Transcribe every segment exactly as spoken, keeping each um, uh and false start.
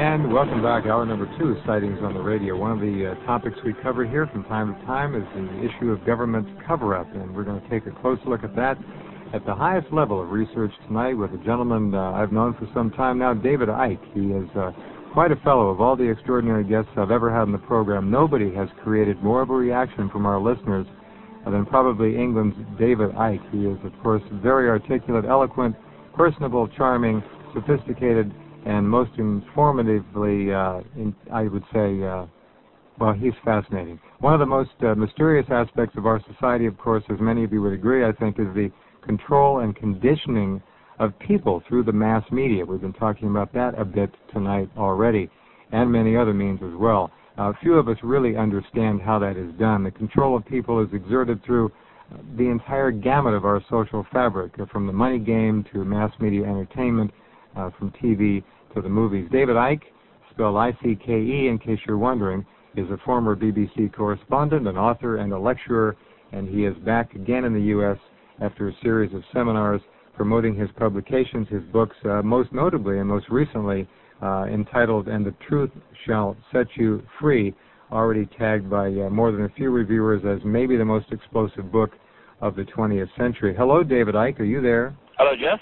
And welcome back. Hour number two, Sightings on the Radio. One of the uh, topics we cover here from time to time is the issue of government cover-up, and we're going to take a close look at that at the highest level of research tonight with a gentleman uh, I've known for some time now, David Icke. He is uh, quite a fellow. Of all the extraordinary guests I've ever had on the program, nobody has created more of a reaction from our listeners than probably England's David Icke. He is, of course, very articulate, eloquent, personable, charming, sophisticated, and most informatively, uh, in, I would say, uh, well, he's fascinating. One of the most uh, mysterious aspects of our society, of course, as many of you would agree, I think, is the control and conditioning of people through the mass media. We've been talking about that a bit tonight already, and many other means as well. Uh, few of us really understand how that is done. The control of people is exerted through the entire gamut of our social fabric, uh, from the money game to mass media entertainment, uh, from T V to the movies. David Icke, spelled I C K E in case you're wondering, is a former B B C correspondent, an author, and a lecturer, and he is back again in the U S after a series of seminars promoting his publications, his books, uh, most notably and most recently uh, entitled And the Truth Shall Set You Free, already tagged by uh, more than a few reviewers as maybe the most explosive book of the twentieth century. Hello, David Icke. Are you there? Hello, Jeff.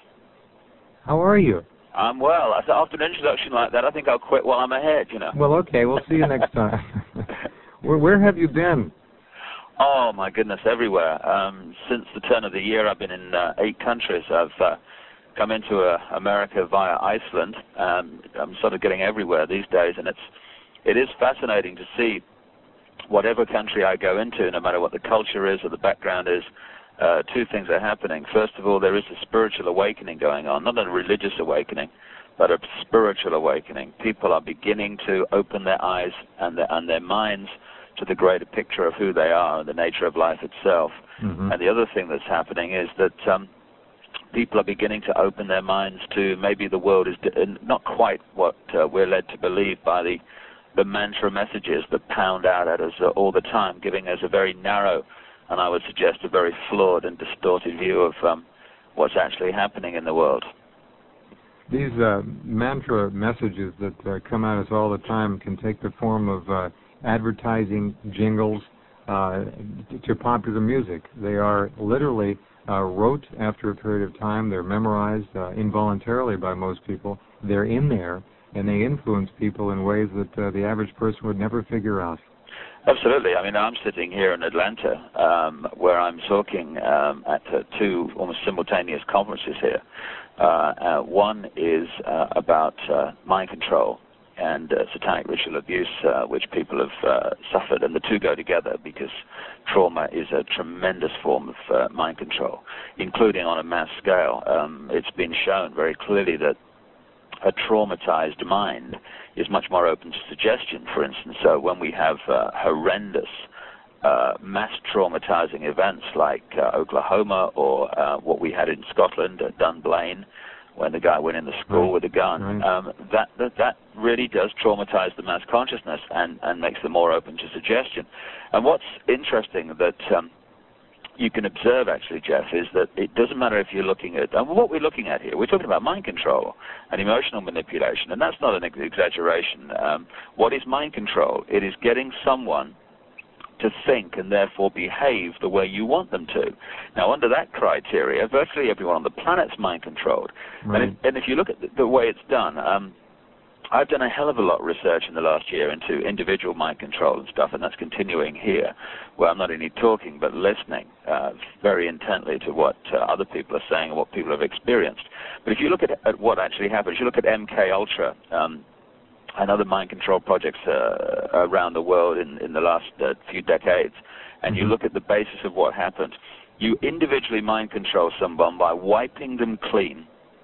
How are you? I'm well. After an introduction like that, I think I'll quit while I'm ahead, you know. Well, okay. We'll see you next time. where, where have you been? Oh, my goodness, everywhere. Um, since the turn of the year, I've been in uh, eight countries. I've uh, come into uh, America via Iceland. Um, I'm sort of getting everywhere these days, and it's it is fascinating to see whatever country I go into, no matter what the culture is or the background is, uh, two things are happening. First of all, there is a spiritual awakening going on, not a religious awakening, but a spiritual awakening. People are beginning to open their eyes and their, and their minds to the greater picture of who they are and the nature of life itself. Mm-hmm. And the other thing that's happening is that um, people are beginning to open their minds to maybe the world is not quite what uh, we're led to believe by the the mantra messages that pound out at us uh, all the time, giving us a very narrow, and I would suggest a very flawed and distorted view of um, what's actually happening in the world. These uh, mantra messages that uh, come at us all the time can take the form of uh, advertising, jingles, uh, to popular music. They are literally uh, wrote after a period of time. They're memorized uh, involuntarily by most people. They're in there, and they influence people in ways that uh, the average person would never figure out. Absolutely. I mean, I'm sitting here in Atlanta, um, where I'm talking um, at uh, two almost simultaneous conferences here. Uh, uh, one is uh, about uh, mind control and uh, satanic ritual abuse, uh, which people have uh, suffered, and the two go together because trauma is a tremendous form of uh, mind control, including on a mass scale. Um, it's been shown very clearly that a traumatized mind is much more open to suggestion, for instance. So when we have uh, horrendous uh, mass traumatizing events like uh, Oklahoma or uh, what we had in Scotland at Dunblane, when the guy went in the school right. with a gun, right. um, that, that that really does traumatize the mass consciousness and, and makes them more open to suggestion. And what's interesting that um, you can observe, actually, Jeff, is that it doesn't matter if you're looking at, and what we're looking at here, we're talking about mind control and emotional manipulation, and that's not an exaggeration. Um, what is mind control? It is getting someone to think and therefore behave the way you want them to. Now, under that criteria, virtually everyone on the planet's mind controlled. Right. And, if, and if you look at the, the way it's done, um, I've done a hell of a lot of research in the last year into individual mind control and stuff, and that's continuing here, where I'm not only talking but listening uh, very intently to what uh, other people are saying and what people have experienced. But if you look at, at what actually happens, you look at M K Ultra um, and other mind control projects uh, around the world in, in the last uh, few decades, and mm-hmm. you look at the basis of what happened, you individually mind control someone by wiping them clean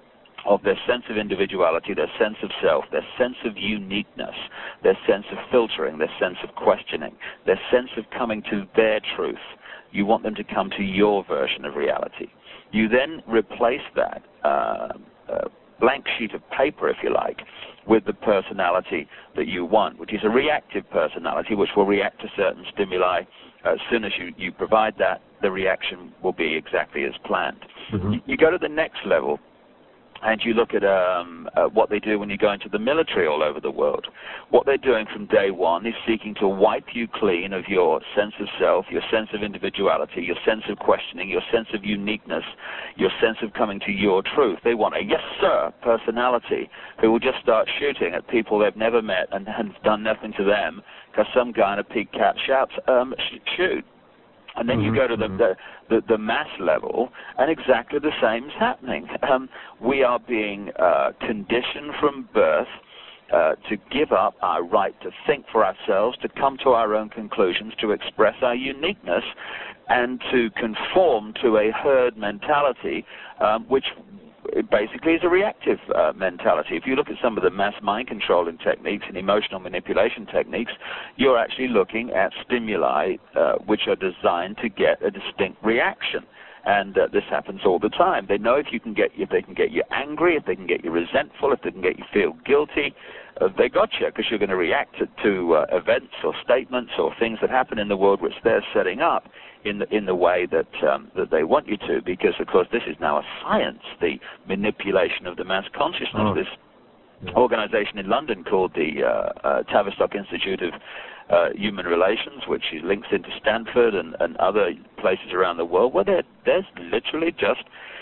of their sense of individuality, their sense of self, their sense of uniqueness, their sense of filtering, their sense of questioning, their sense of coming to their truth. You want them to come to your version of reality. You then replace that uh, uh, blank sheet of paper, if you like, with the personality that you want, which is a reactive personality, which will react to certain stimuli. As soon as you, you provide that, the reaction will be exactly as planned. Mm-hmm. You, you go to the next level, and you look at um, uh, what they do when you go into the military all over the world, what they're doing from day one is seeking to wipe you clean of your sense of self, your sense of individuality, your sense of questioning, your sense of uniqueness, your sense of coming to your truth. They want a yes sir personality who will just start shooting at people they've never met and have done nothing to them because some guy in a pig cap shouts, um, sh- shoot. And then mm-hmm. you go to the, the, the, the mass level, and exactly the same is happening. Um, we are being uh, conditioned from birth uh, to give up our right to think for ourselves, to come to our own conclusions, to express our uniqueness, and to conform to a herd mentality, um, which it basically is a reactive uh, mentality. If you look at some of the mass mind controlling techniques and emotional manipulation techniques, you're actually looking at stimuli uh, which are designed to get a distinct reaction. And uh, this happens all the time. They know if you can get if they can get you angry, if they can get you resentful, if they can get you feel guilty, uh, they got you because you're going to react to, to uh, events or statements or things that happen in the world which they're setting up in the, in the way that um, that they want you to, because of course this is now a science, the manipulation of the mass consciousness. Oh. This yeah. organization in London called the uh, uh, Tavistock Institute of uh, Human Relations, which links into Stanford and, and other places around the world, where they're, they're literally just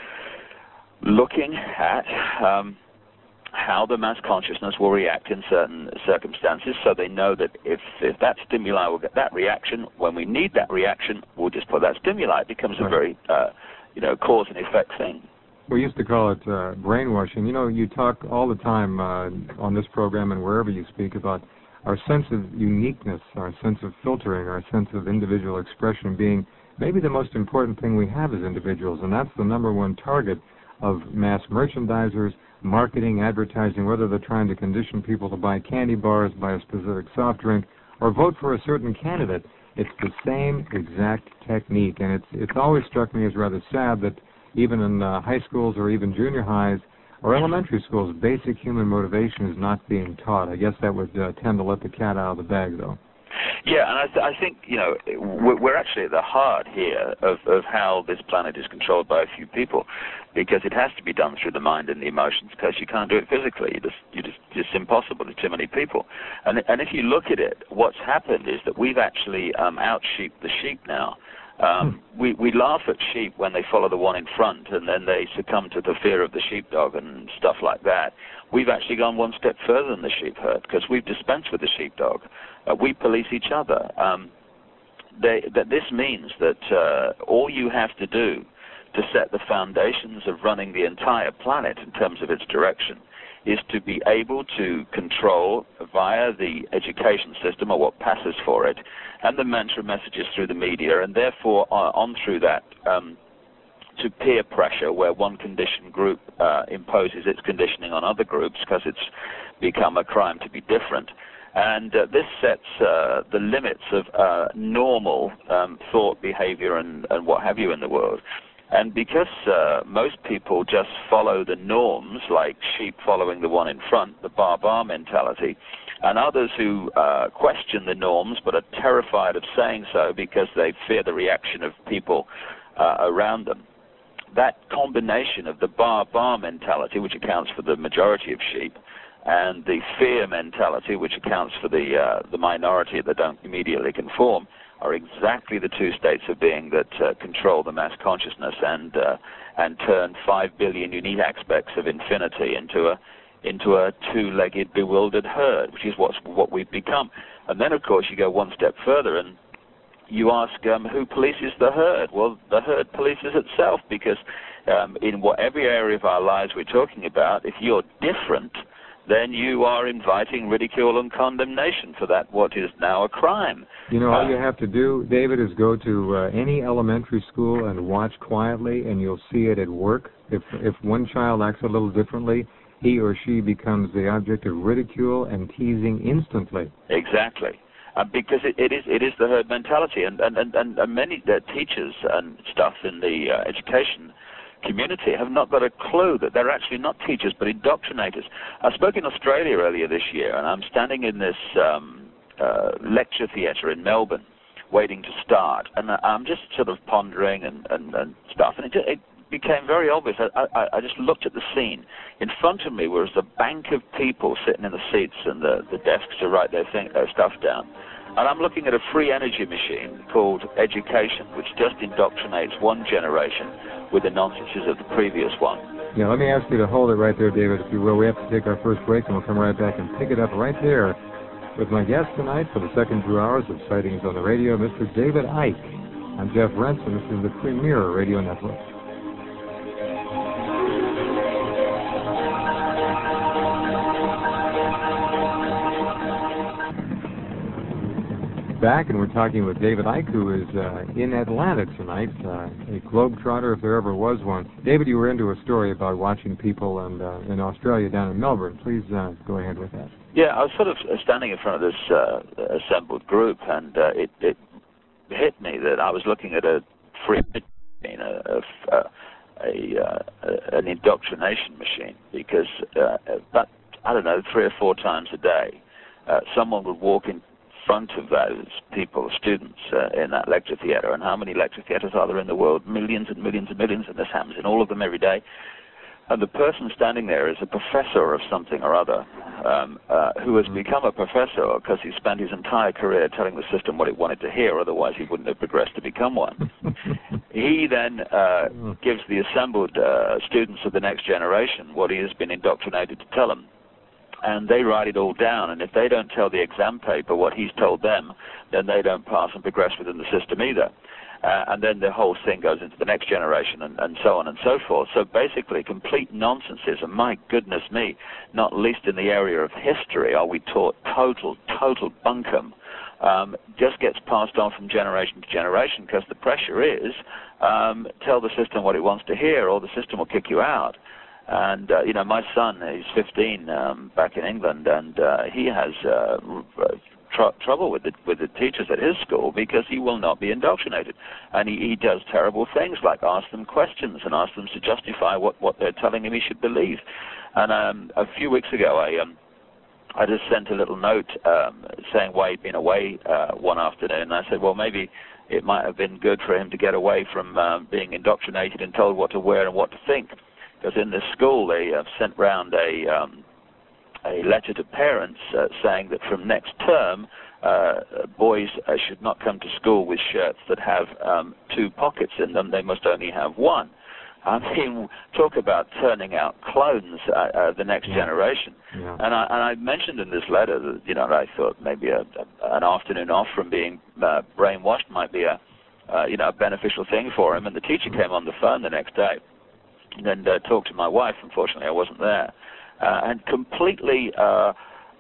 looking at um, how the mass consciousness will react in certain circumstances, so they know that if, if that stimuli will get that reaction, when we need that reaction, we'll just put that stimuli. It becomes right. a very, uh, you know, cause and effect thing. We used to call it uh, brainwashing. You know, you talk all the time uh, on this program and wherever you speak about our sense of uniqueness, our sense of filtering, our sense of individual expression being maybe the most important thing we have as individuals, and that's the number one target of mass merchandisers, marketing, advertising, whether they're trying to condition people to buy candy bars, buy a specific soft drink, or vote for a certain candidate. It's the same exact technique, and it's it's always struck me as rather sad that even in uh, high schools or even junior highs or elementary schools, basic human motivation is not being taught. I guess that would uh, tend to let the cat out of the bag, though. Yeah, and I, th- I think, you know, we're actually at the heart here of, of how this planet is controlled by a few people, because it has to be done through the mind and the emotions, because you can't do it physically. You just, you just, it's impossible. There's too many people. And, and if you look at it, what's happened is that we've actually um, out-sheeped the sheep now. Um, we, we laugh at sheep when they follow the one in front and then they succumb to the fear of the sheepdog and stuff like that. We've actually gone one step further than the sheep herd, because we've dispensed with the sheepdog. Uh, we police each other. Um, they, that this means that uh, all you have to do to set the foundations of running the entire planet in terms of its direction is to be able to control via the education system, or what passes for it, and the mantra messages through the media, and therefore uh, on through that um, to peer pressure, where one conditioned group uh, imposes its conditioning on other groups because it's become a crime to be different. And uh, this sets uh, the limits of uh, normal um, thought, behavior, and, and what have you in the world. And because uh, most people just follow the norms, like sheep following the one in front, the bar-bar mentality, and others who uh, question the norms but are terrified of saying so because they fear the reaction of people uh, around them, that combination of the bar-bar mentality, which accounts for the majority of sheep, and the fear mentality, which accounts for the, uh, the minority that don't immediately conform, are exactly the two states of being that uh, control the mass consciousness and uh, and turn five billion unique aspects of infinity into a into a two-legged, bewildered herd, which is what's what we've become. And then, of course, you go one step further and you ask um, who polices the herd? Well, the herd polices itself, because um, in whatever area of our lives we're talking about, if you're different, then you are inviting ridicule and condemnation for that what is now a crime. You know, all uh, you have to do, David, is go to uh, any elementary school and watch quietly, and you'll see it at work. If if one child acts a little differently, he or she becomes the object of ridicule and teasing instantly. Exactly. Uh, because it, it is it is the herd mentality, and and, and, and many uh, teachers and stuff in the uh, education community have not got a clue that they're actually not teachers but indoctrinators. I spoke in Australia earlier this year, and I'm standing in this um, uh, lecture theatre in Melbourne waiting to start, and I'm just sort of pondering and, and, and stuff, and it, it became very obvious. I, I, I just looked at the scene. In front of me was a bank of people sitting in the seats and the, the desks to write their, thing, their stuff down. And I'm looking at a free energy machine called education, which just indoctrinates one generation with the nonsenses of the previous one. Yeah, let me ask you to hold it right there, David, if you will. We have to take our first break, and we'll come right back and pick it up right there with my guest tonight for the second two hours of Sightings on the Radio, Mister David Icke. I'm Jeff Rense, and this is the Premier Radio Network. Back, and we're talking with David Icke, who is uh, in Atlanta tonight, uh, a globetrotter if there ever was one. David, you were into a story about watching people and, uh, in Australia down in Melbourne. Please uh, go ahead with that. Yeah, I was sort of standing in front of this uh, assembled group, and uh, it, it hit me that I was looking at a free machine, a, a, a, uh, an indoctrination machine, because uh, about, I don't know, three or four times a day, uh, someone would walk in front of those people, students, uh, in that lecture theater. And how many lecture theaters are there in the world? Millions and millions and millions, and this happens in all of them every day. And the person standing there is a professor of something or other, um, uh, who has become a professor because he spent his entire career telling the system what it wanted to hear, otherwise he wouldn't have progressed to become one. He then uh, gives the assembled uh, students of the next generation what he has been indoctrinated to tell them. And they write it all down, and if they don't tell the exam paper what he's told them, then they don't pass and progress within the system either. Uh, and then the whole thing goes into the next generation, and, and so on and so forth. So basically, complete nonsenses, and my goodness me, not least in the area of history are we taught total, total bunkum. Um, just gets passed on from generation to generation, because the pressure is, um, tell the system what it wants to hear, or the system will kick you out. And, uh, you know, my son, he's fifteen, um, back in England, and uh, he has uh, tr trouble with the, with the teachers at his school because he will not be indoctrinated. And he, he does terrible things like ask them questions and ask them to justify what, what they're telling him he should believe. And um, a few weeks ago, I, um, I just sent a little note um, saying why he'd been away uh, one afternoon. And I said, well, maybe it might have been good for him to get away from um, being indoctrinated and told what to wear and what to think. Because in this school, they have sent round a, um, a letter to parents uh, saying that from next term, uh, boys uh, should not come to school with shirts that have um, two pockets in them. They must only have one. I mean, talk about turning out clones, uh, uh, the next yeah. generation. Yeah. And, I, and I mentioned in this letter that, you know, I thought maybe a, a, an afternoon off from being uh, brainwashed might be a, uh, you know, a beneficial thing for him. And the teacher came on the phone the next day and uh, talked to my wife. Unfortunately, I wasn't there. Uh, and completely uh,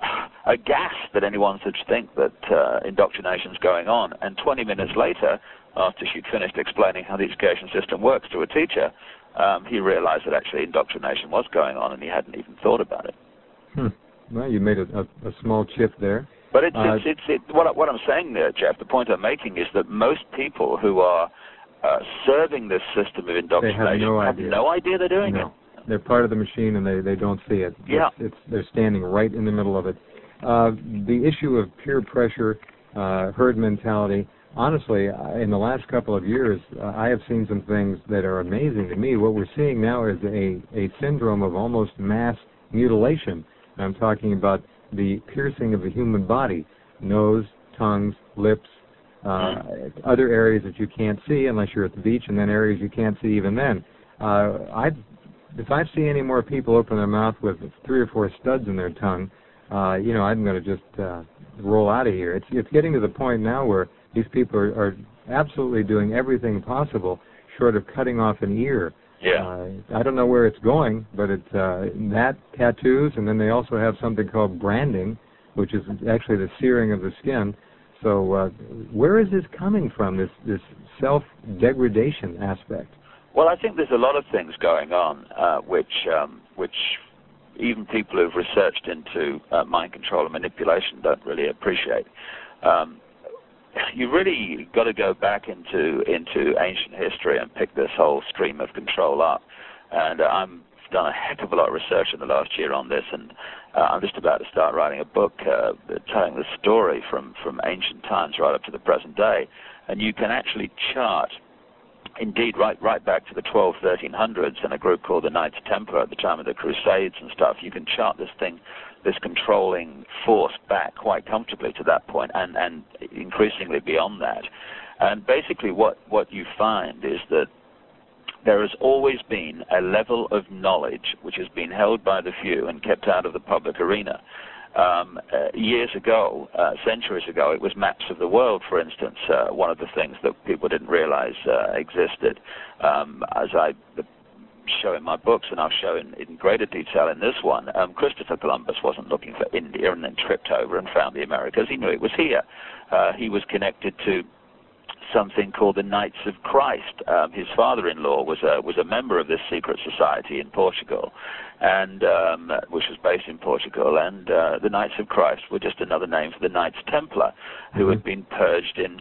aghast that anyone should think that uh, indoctrination's going on. And twenty minutes later, after she'd finished explaining how the education system works to a teacher, um, he realized that actually indoctrination was going on, and he hadn't even thought about it. Hmm. Well, you made a, a, a small chip there. But it's, uh, it's, it's, it, what, what I'm saying there, Jeff, the point I'm making is that most people who are uh, serving this system of indoctrination have no have idea, no idea they're doing no. it. They're part of the machine, and they, they don't see it. Yeah. It's, it's, they're standing right in the middle of it. Uh, the issue of peer pressure, uh, herd mentality, honestly, in the last couple of years, uh, I have seen some things that are amazing to me. What we're seeing now is a, a syndrome of almost mass mutilation. And I'm talking about the piercing of the human body, nose, tongues, lips, uh, other areas that you can't see unless you're at the beach, and then areas you can't see even then. Uh, I've If I see any more people open their mouth with three or four studs in their tongue, uh, you know, I'm going to just uh, roll out of here. It's it's getting to the point now where these people are, are absolutely doing everything possible short of cutting off an ear. Yeah. Uh, I don't know where it's going, but it's uh, that, tattoos, and then they also have something called branding, which is actually the searing of the skin. So uh, where is this coming from, this, this self-degradation aspect? Well, I think there's a lot of things going on, uh, which um, which even people who've researched into uh, mind control and manipulation don't really appreciate. Um, you really got to go back into into ancient history and pick this whole stream of control up. And uh, I've done a heck of a lot of research in the last year on this, and uh, I'm just about to start writing a book uh, telling the story from, from ancient times right up to the present day. And you can actually chart indeed, right right back to the twelve, thirteen hundreds, and a group called the Knights Templar at the time of the Crusades and stuff. You can chart this thing, this controlling force back quite comfortably to that point, and, and increasingly beyond that. And basically what, what you find is that there has always been a level of knowledge which has been held by the few and kept out of the public arena. Um, uh, years ago, uh, centuries ago, it was maps of the world, for instance, uh, one of the things that people didn't realize uh, existed. Um, as I show in my books, and I'll show in, in greater detail in this one, um, Christopher Columbus wasn't looking for India and then tripped over and found the Americas. He knew it was here. Uh, he was connected to something called the Knights of Christ. Um, his father-in-law was a was a member of this secret society in Portugal, and um, which was based in Portugal. And uh, the Knights of Christ were just another name for the Knights Templar, who mm-hmm. had been purged in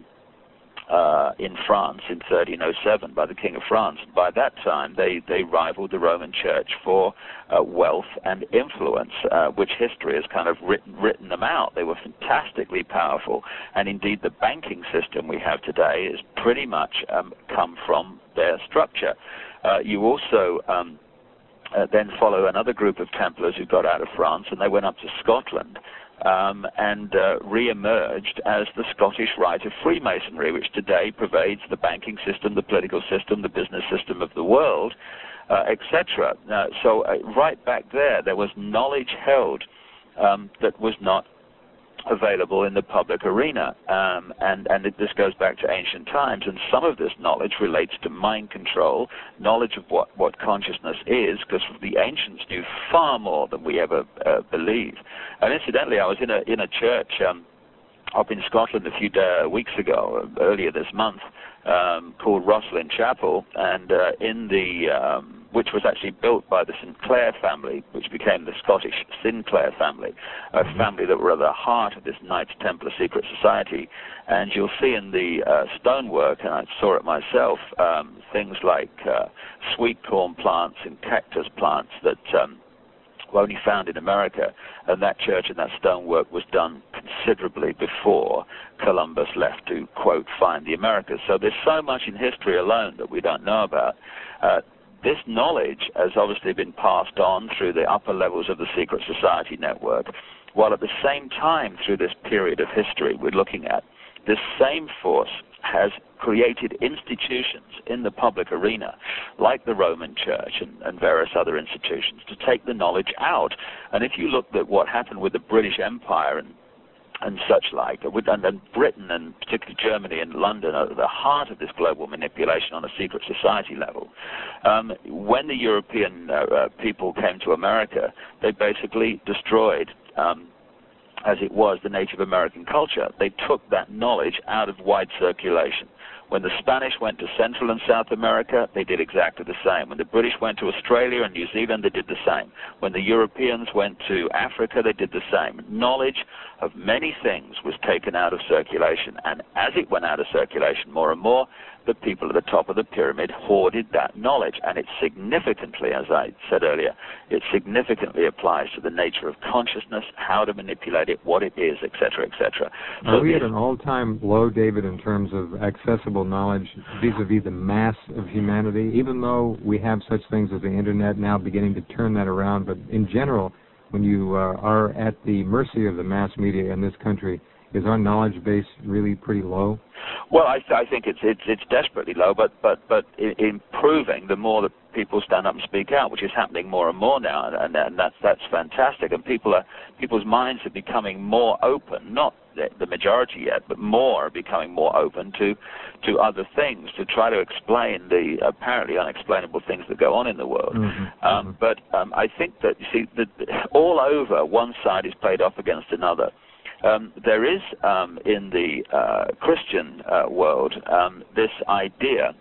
uh, in France in thirteen oh seven by the King of France. By that time, they they rivaled the Roman Church for uh, wealth and influence, uh, which history has kind of written written them out. They were fantastically powerful, and indeed the banking system we have today is pretty much um, come from their structure. Uh, you also um, uh, then follow another group of Templars who got out of France, and they went up to Scotland. Um, and uh, re-emerged as the Scottish Rite of Freemasonry, which today pervades the banking system, the political system, the business system of the world, uh, et cetera. Uh, so uh, right back there, there was knowledge held um, that was not available in the public arena, um, and, and it, this goes back to ancient times, and some of this knowledge relates to mind control, knowledge of what, what consciousness is, because the ancients knew far more than we ever uh, believe. And incidentally, I was in a, in a church um, up in Scotland a few uh, weeks ago, earlier this month, um, called Rosslyn Chapel, and uh, in the um, which was actually built by the Sinclair family, which became the Scottish Sinclair family, a family that were at the heart of this Knights Templar secret society. And you'll see in the uh, stonework, and I saw it myself, um, things like uh, sweet corn plants and cactus plants that um, were only found in America. And that church and that stonework was done considerably before Columbus left to, quote, find the Americas. So there's so much in history alone that we don't know about. Uh, This knowledge has obviously been passed on through the upper levels of the secret society network, while at the same time, through this period of history we're looking at, this same force has created institutions in the public arena, like the Roman Church and, and various other institutions, to take the knowledge out. And if you looked at what happened with the British Empire and and such like, and, and Britain and particularly Germany and London are at the heart of this global manipulation on a secret society level. Um, when the European uh, uh, people came to America, they basically destroyed, um, as it was, the Native American culture. They took that knowledge out of wide circulation. When the Spanish went to Central and South America, they did exactly the same. When the British went to Australia and New Zealand, they did the same. When the Europeans went to Africa, they did the same. Knowledge of many things was taken out of circulation, and as it went out of circulation more and more, the people at the top of the pyramid hoarded that knowledge, and it significantly, as I said earlier, it significantly applies to the nature of consciousness, how to manipulate it, what it is, et cetera, et cetera. Are so we at an all-time low, David, in terms of accessible knowledge vis-a-vis the mass of humanity, even though we have such things as the Internet now beginning to turn that around, but in general, when you uh, are at the mercy of the mass media in this country, is our knowledge base really pretty low? Well, I, th- I think it's, it's it's desperately low, but but but improving the more that people stand up and speak out, which is happening more and more now, and, and that's that's fantastic. And people are people's minds are becoming more open, not the, the majority yet, but more are becoming more open to to other things, to try to explain the apparently unexplainable things that go on in the world. Mm-hmm. Um, mm-hmm. But um, I think that you see that all over one side is played off against another. Um, there is, um, in the uh, Christian uh, world, um, this idea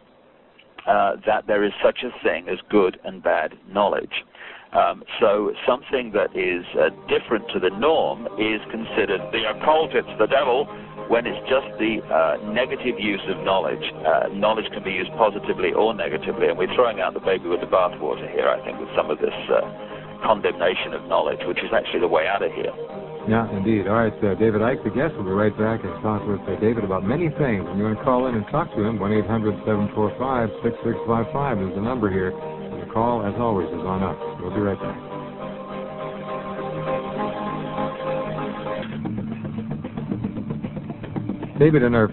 uh, that there is such a thing as good and bad knowledge. Um, so something that is uh, different to the norm is considered the occult, it's the devil, when it's just the uh, negative use of knowledge. Uh, knowledge can be used positively or negatively, and we're throwing out the baby with the bathwater here, I think, with some of this uh, condemnation of knowledge, which is actually the way out of here. Yeah, indeed. All right, uh, David Icke, the guest. We'll be right back and talk with uh, David about many things. When you want to call in and talk to him, one eight hundred seven four five six six five five is the number here. And the call, as always, is on us. We'll be right back. David, in our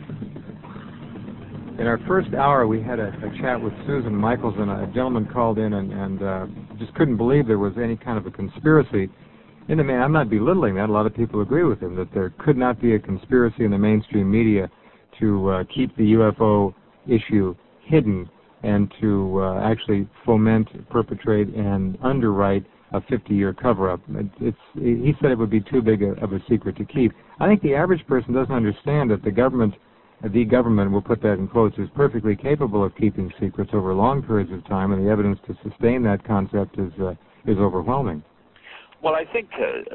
in our first hour, we had a, a chat with Susan Michaels, and a gentleman called in and, and uh, just couldn't believe there was any kind of a conspiracy. In the main, I'm not belittling that. A lot of people agree with him that there could not be a conspiracy in the mainstream media to uh, keep the U F O issue hidden and to uh, actually foment, perpetrate, and underwrite a fifty-year cover-up. It, it's, he said it would be too big a, of a secret to keep. I think the average person doesn't understand that the government, the government, we'll put that in quotes, is perfectly capable of keeping secrets over long periods of time, and the evidence to sustain that concept is uh, is overwhelming. Well, I think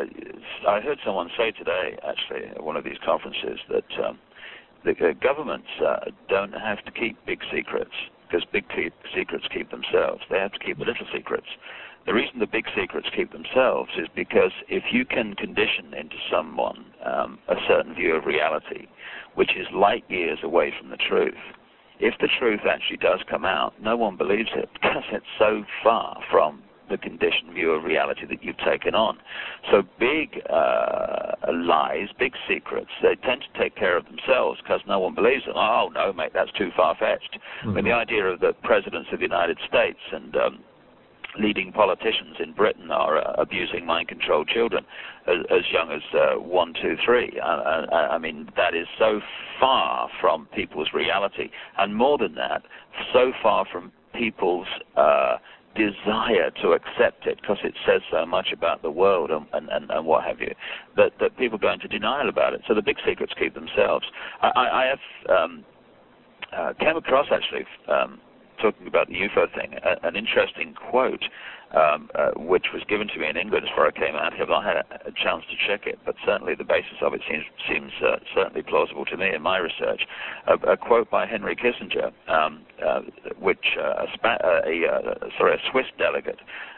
uh, I heard someone say today, actually, at one of these conferences, that um, the uh, governments uh, don't have to keep big secrets because big keep secrets keep themselves. They have to keep the little secrets. The reason the big secrets keep themselves is because if you can condition into someone um, a certain view of reality, which is light years away from the truth, if the truth actually does come out, no one believes it because it's so far from the conditioned view of reality that you've taken on. So big uh, lies, big secrets, they tend to take care of themselves because no one believes them. Oh, no, mate, that's too far-fetched. Mm-hmm. I mean, the idea of the presidents of the United States and um, leading politicians in Britain are uh, abusing mind-controlled children as, as young as uh, one, two, three. Uh, uh, I mean, that is so far from people's reality. And more than that, so far from people's uh, desire to accept it, because it says so much about the world and, and, and, and what have you, that, that people go into denial about it. So the big secrets keep themselves. I, I have um, uh, came across, actually, um, talking about the U F O thing, a, an interesting quote um, uh, which was given to me in England before I came out here. I've not had a, a chance to check it, but certainly the basis of it seems, seems uh, certainly plausible to me in my research. A, a quote by Henry Kissinger, um, uh, which uh, a, Spa- uh, a, uh, sorry, a Swiss delegate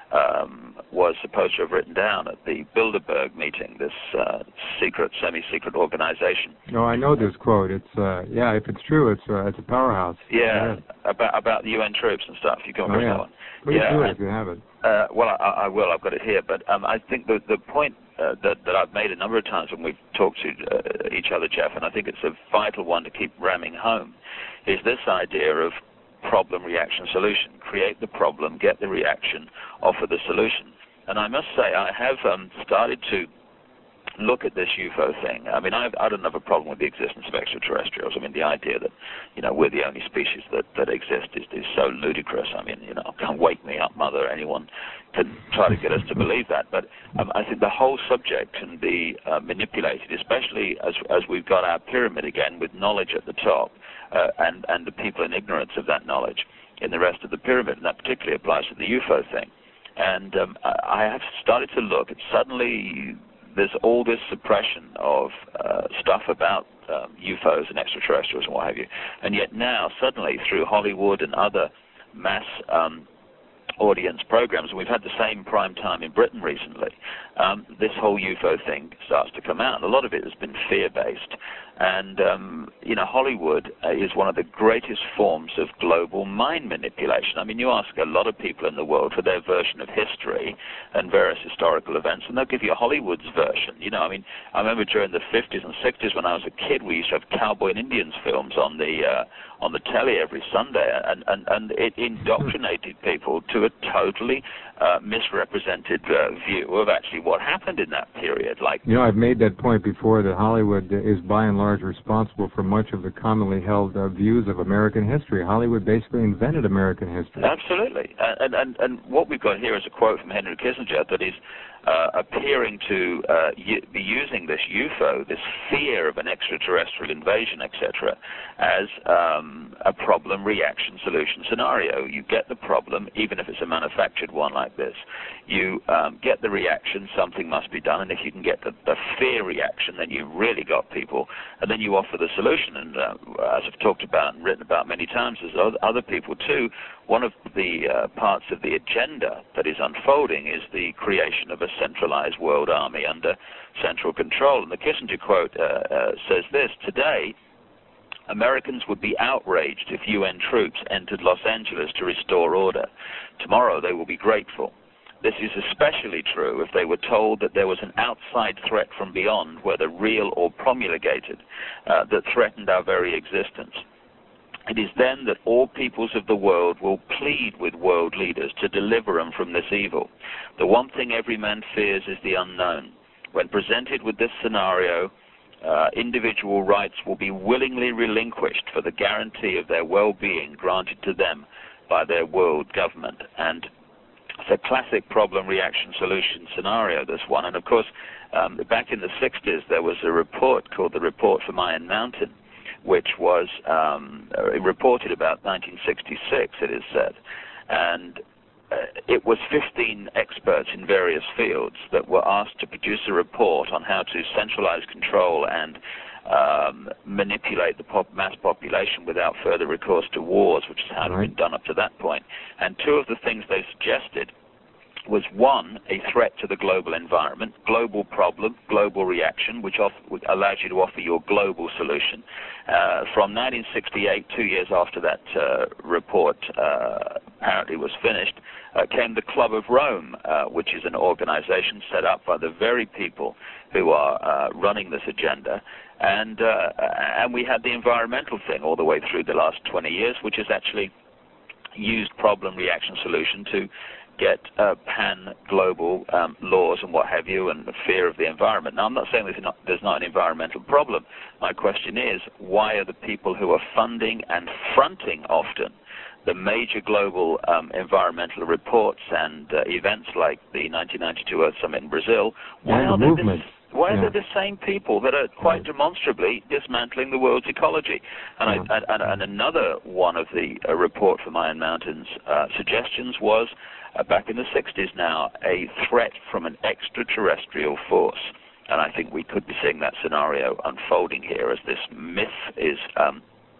um, was supposed to have written down at the Bilderberg meeting, this uh, secret, semi-secret organization. No, I know this quote. It's uh, yeah, if it's true, it's uh, it's a powerhouse. Yeah, about about the U N troops and stuff. You can oh, yeah. that one. Please yeah, do it if you have it. Uh, well, I, I will. I've got it here. But um, I think the the point uh, that that I've made a number of times when we've talked to uh, each other, Jeff, and I think it's a vital one to keep ramming home, is this idea of problem, reaction, solution. Create the problem, get the reaction, offer the solution. And I must say, I have um, started to look at this U F O thing. I mean, I've, I don't have a problem with the existence of extraterrestrials. I mean, the idea that, you know, we're the only species that, that exist is, is so ludicrous. I mean, you know, can't wake me up, mother. Anyone can try to get us to believe that. But um, I think the whole subject can be uh, manipulated, especially as, as we've got our pyramid again with knowledge at the top uh, and, and the people in ignorance of that knowledge in the rest of the pyramid. And that particularly applies to the U F O thing. And um, I have started to look at suddenly there's all this suppression of uh, stuff about um, U F Os and extraterrestrials and what have you. And yet now, suddenly, through Hollywood and other mass um, audience programs, and we've had the same prime time in Britain recently, um, this whole U F O thing starts to come out. And a lot of it has been fear-based. And, um, you know, Hollywood uh, is one of the greatest forms of global mind manipulation. I mean, you ask a lot of people in the world for their version of history and various historical events, and they'll give you Hollywood's version. You know, I mean, I remember during the fifties and sixties when I was a kid, we used to have cowboy and Indians films on the uh, on the telly every Sunday, and, and, and it indoctrinated people to a totally uh, misrepresented uh, view of actually what happened in that period. Like, you know, I've made that point before that Hollywood is by and large responsible for much of the commonly held uh, views of American history. Hollywood basically invented American history. Absolutely. And, and, and what we've got here is a quote from Henry Kissinger that is uh, appearing to uh, be using this U F O, this fear of an extraterrestrial invasion, et cetera, as um, a problem, reaction, solution scenario. You get the problem, even if it's a manufactured one like this. You um, get the reaction, something must be done, and if you can get the, the fear reaction, then you've really got people, and then you offer the solution. And uh, as I've talked about and written about many times, there's other people too, one of the uh, parts of the agenda that is unfolding is the creation of a centralized world army under central control. And the Kissinger quote uh, uh, says this: "Today, Americans would be outraged if U N troops entered Los Angeles to restore order. Tomorrow they will be grateful. This is especially true if they were told that there was an outside threat from beyond, whether real or promulgated, uh, that threatened our very existence. It is then that all peoples of the world will plead with world leaders to deliver them from this evil. The one thing every man fears is the unknown. When presented with this scenario, uh, individual rights will be willingly relinquished for the guarantee of their well-being granted to them by their world government." And it's a classic problem-reaction-solution scenario, this one. And, of course, um, back in the sixties, there was a report called the Report from Iron Mountain, which was um, reported about nineteen sixty-six, it is said. And uh, it was fifteen experts in various fields that were asked to produce a report on how to centralize control and um, manipulate the pop mass population without further recourse to wars, which is how it had been done up to that point. And two of the things they suggested was, one, a threat to the global environment, global problem, global reaction, which off, allows you to offer your global solution. Uh, from nineteen sixty-eight, two years after that uh, report uh, apparently was finished, uh, came the Club of Rome, uh, which is an organization set up by the very people who are uh, running this agenda. And, uh, and we had the environmental thing all the way through the last twenty years, which has actually used problem, reaction, solution to get uh, pan-global um, laws and what have you, and the fear of the environment. Now, I'm not saying there's not, there's not an environmental problem. My question is, why are the people who are funding and fronting often the major global um, environmental reports and uh, events like the nineteen ninety-two Earth Summit in Brazil, why yeah, are the they movement. this? Why yeah. are they the same people that are quite right. demonstrably dismantling the world's ecology? And, yeah. I, and, and another one of the uh, report from Iron Mountain's uh, suggestions was, uh, back in the sixties now, a threat from an extraterrestrial force. And I think we could be seeing that scenario unfolding here as this myth is um,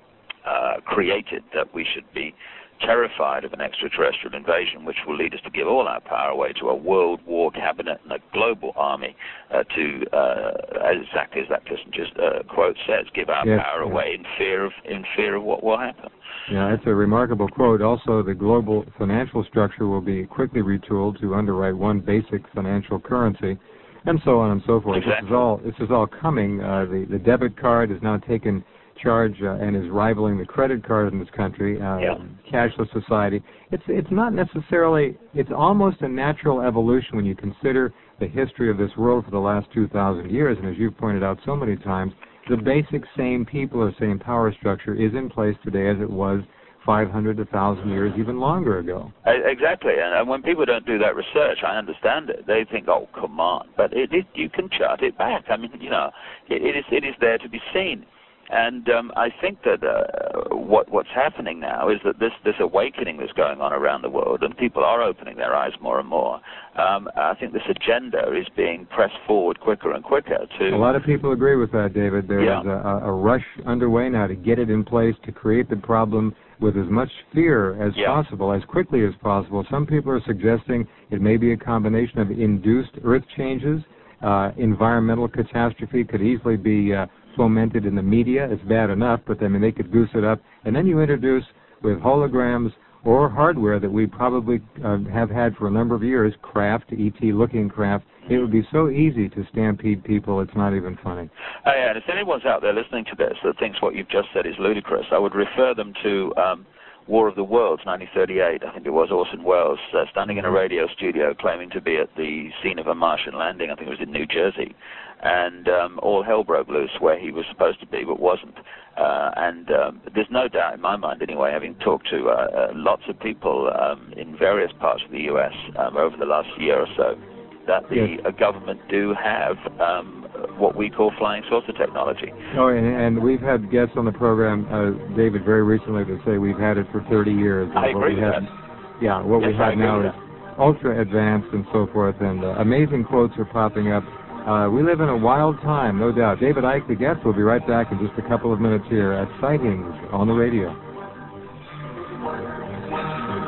uh, created that we should be terrified of an extraterrestrial invasion, which will lead us to give all our power away to a world war cabinet and a global army uh, to, uh, exactly as that Kissinger's uh, quote says, give our yes, power yes. away in fear of in fear of what will happen. Yeah, it's a remarkable quote. Also, the global financial structure will be quickly retooled to underwrite one basic financial currency, and so on and so forth. Exactly. This is all this is all coming. Uh, the the debit card is now taken charge uh, and is rivaling the credit card in this country. Uh, yeah. Cashless society. It's it's not necessarily. It's almost a natural evolution when you consider the history of this world for the last two thousand years. And as you've pointed out so many times, the basic same people or same power structure is in place today as it was five hundred, one thousand years, even longer ago. Exactly, and when people don't do that research, I understand it. They think, oh, come on. But it, it, you can chart it back. I mean, you know, it, it, is, it is there to be seen. And um, I think that uh, what what's happening now is that this, this awakening that's going on around the world, and people are opening their eyes more and more, um, I think this agenda is being pressed forward quicker and quicker. To A lot of people agree with that, David. There's yeah. a, a rush underway now to get it in place, to create the problem with as much fear as yeah. possible, as quickly as possible. Some people are suggesting it may be a combination of induced earth changes. Uh, environmental catastrophe could easily be uh, fomented in the media. It's bad enough, but I mean they could goose it up. And then you introduce with holograms or hardware that we probably uh, have had for a number of years, craft, E T-looking craft. It would be so easy to stampede people, it's not even funny. Oh, yeah, and if anyone's out there listening to this that thinks what you've just said is ludicrous, I would refer them to um, War of the Worlds, nineteen thirty-eight, I think it was, Orson Welles, uh, standing in a radio studio claiming to be at the scene of a Martian landing, I think it was in New Jersey, and um, all hell broke loose where he was supposed to be but wasn't. Uh, and um, there's no doubt in my mind anyway, having talked to uh, uh, lots of people um, in various parts of the U S um, over the last year or so, that the yes. uh, government do have um, what we call flying saucer technology. Oh, and, and we've had guests on the program, uh, David, very recently to say we've had it for thirty years. I what agree we with have, that. Yeah, what yes, we have now is that. ultra advanced and so forth, and uh, amazing quotes are popping up. Uh, we live in a wild time, no doubt. David Icke, the guest, will be right back in just a couple of minutes here at Sightings on the Radio.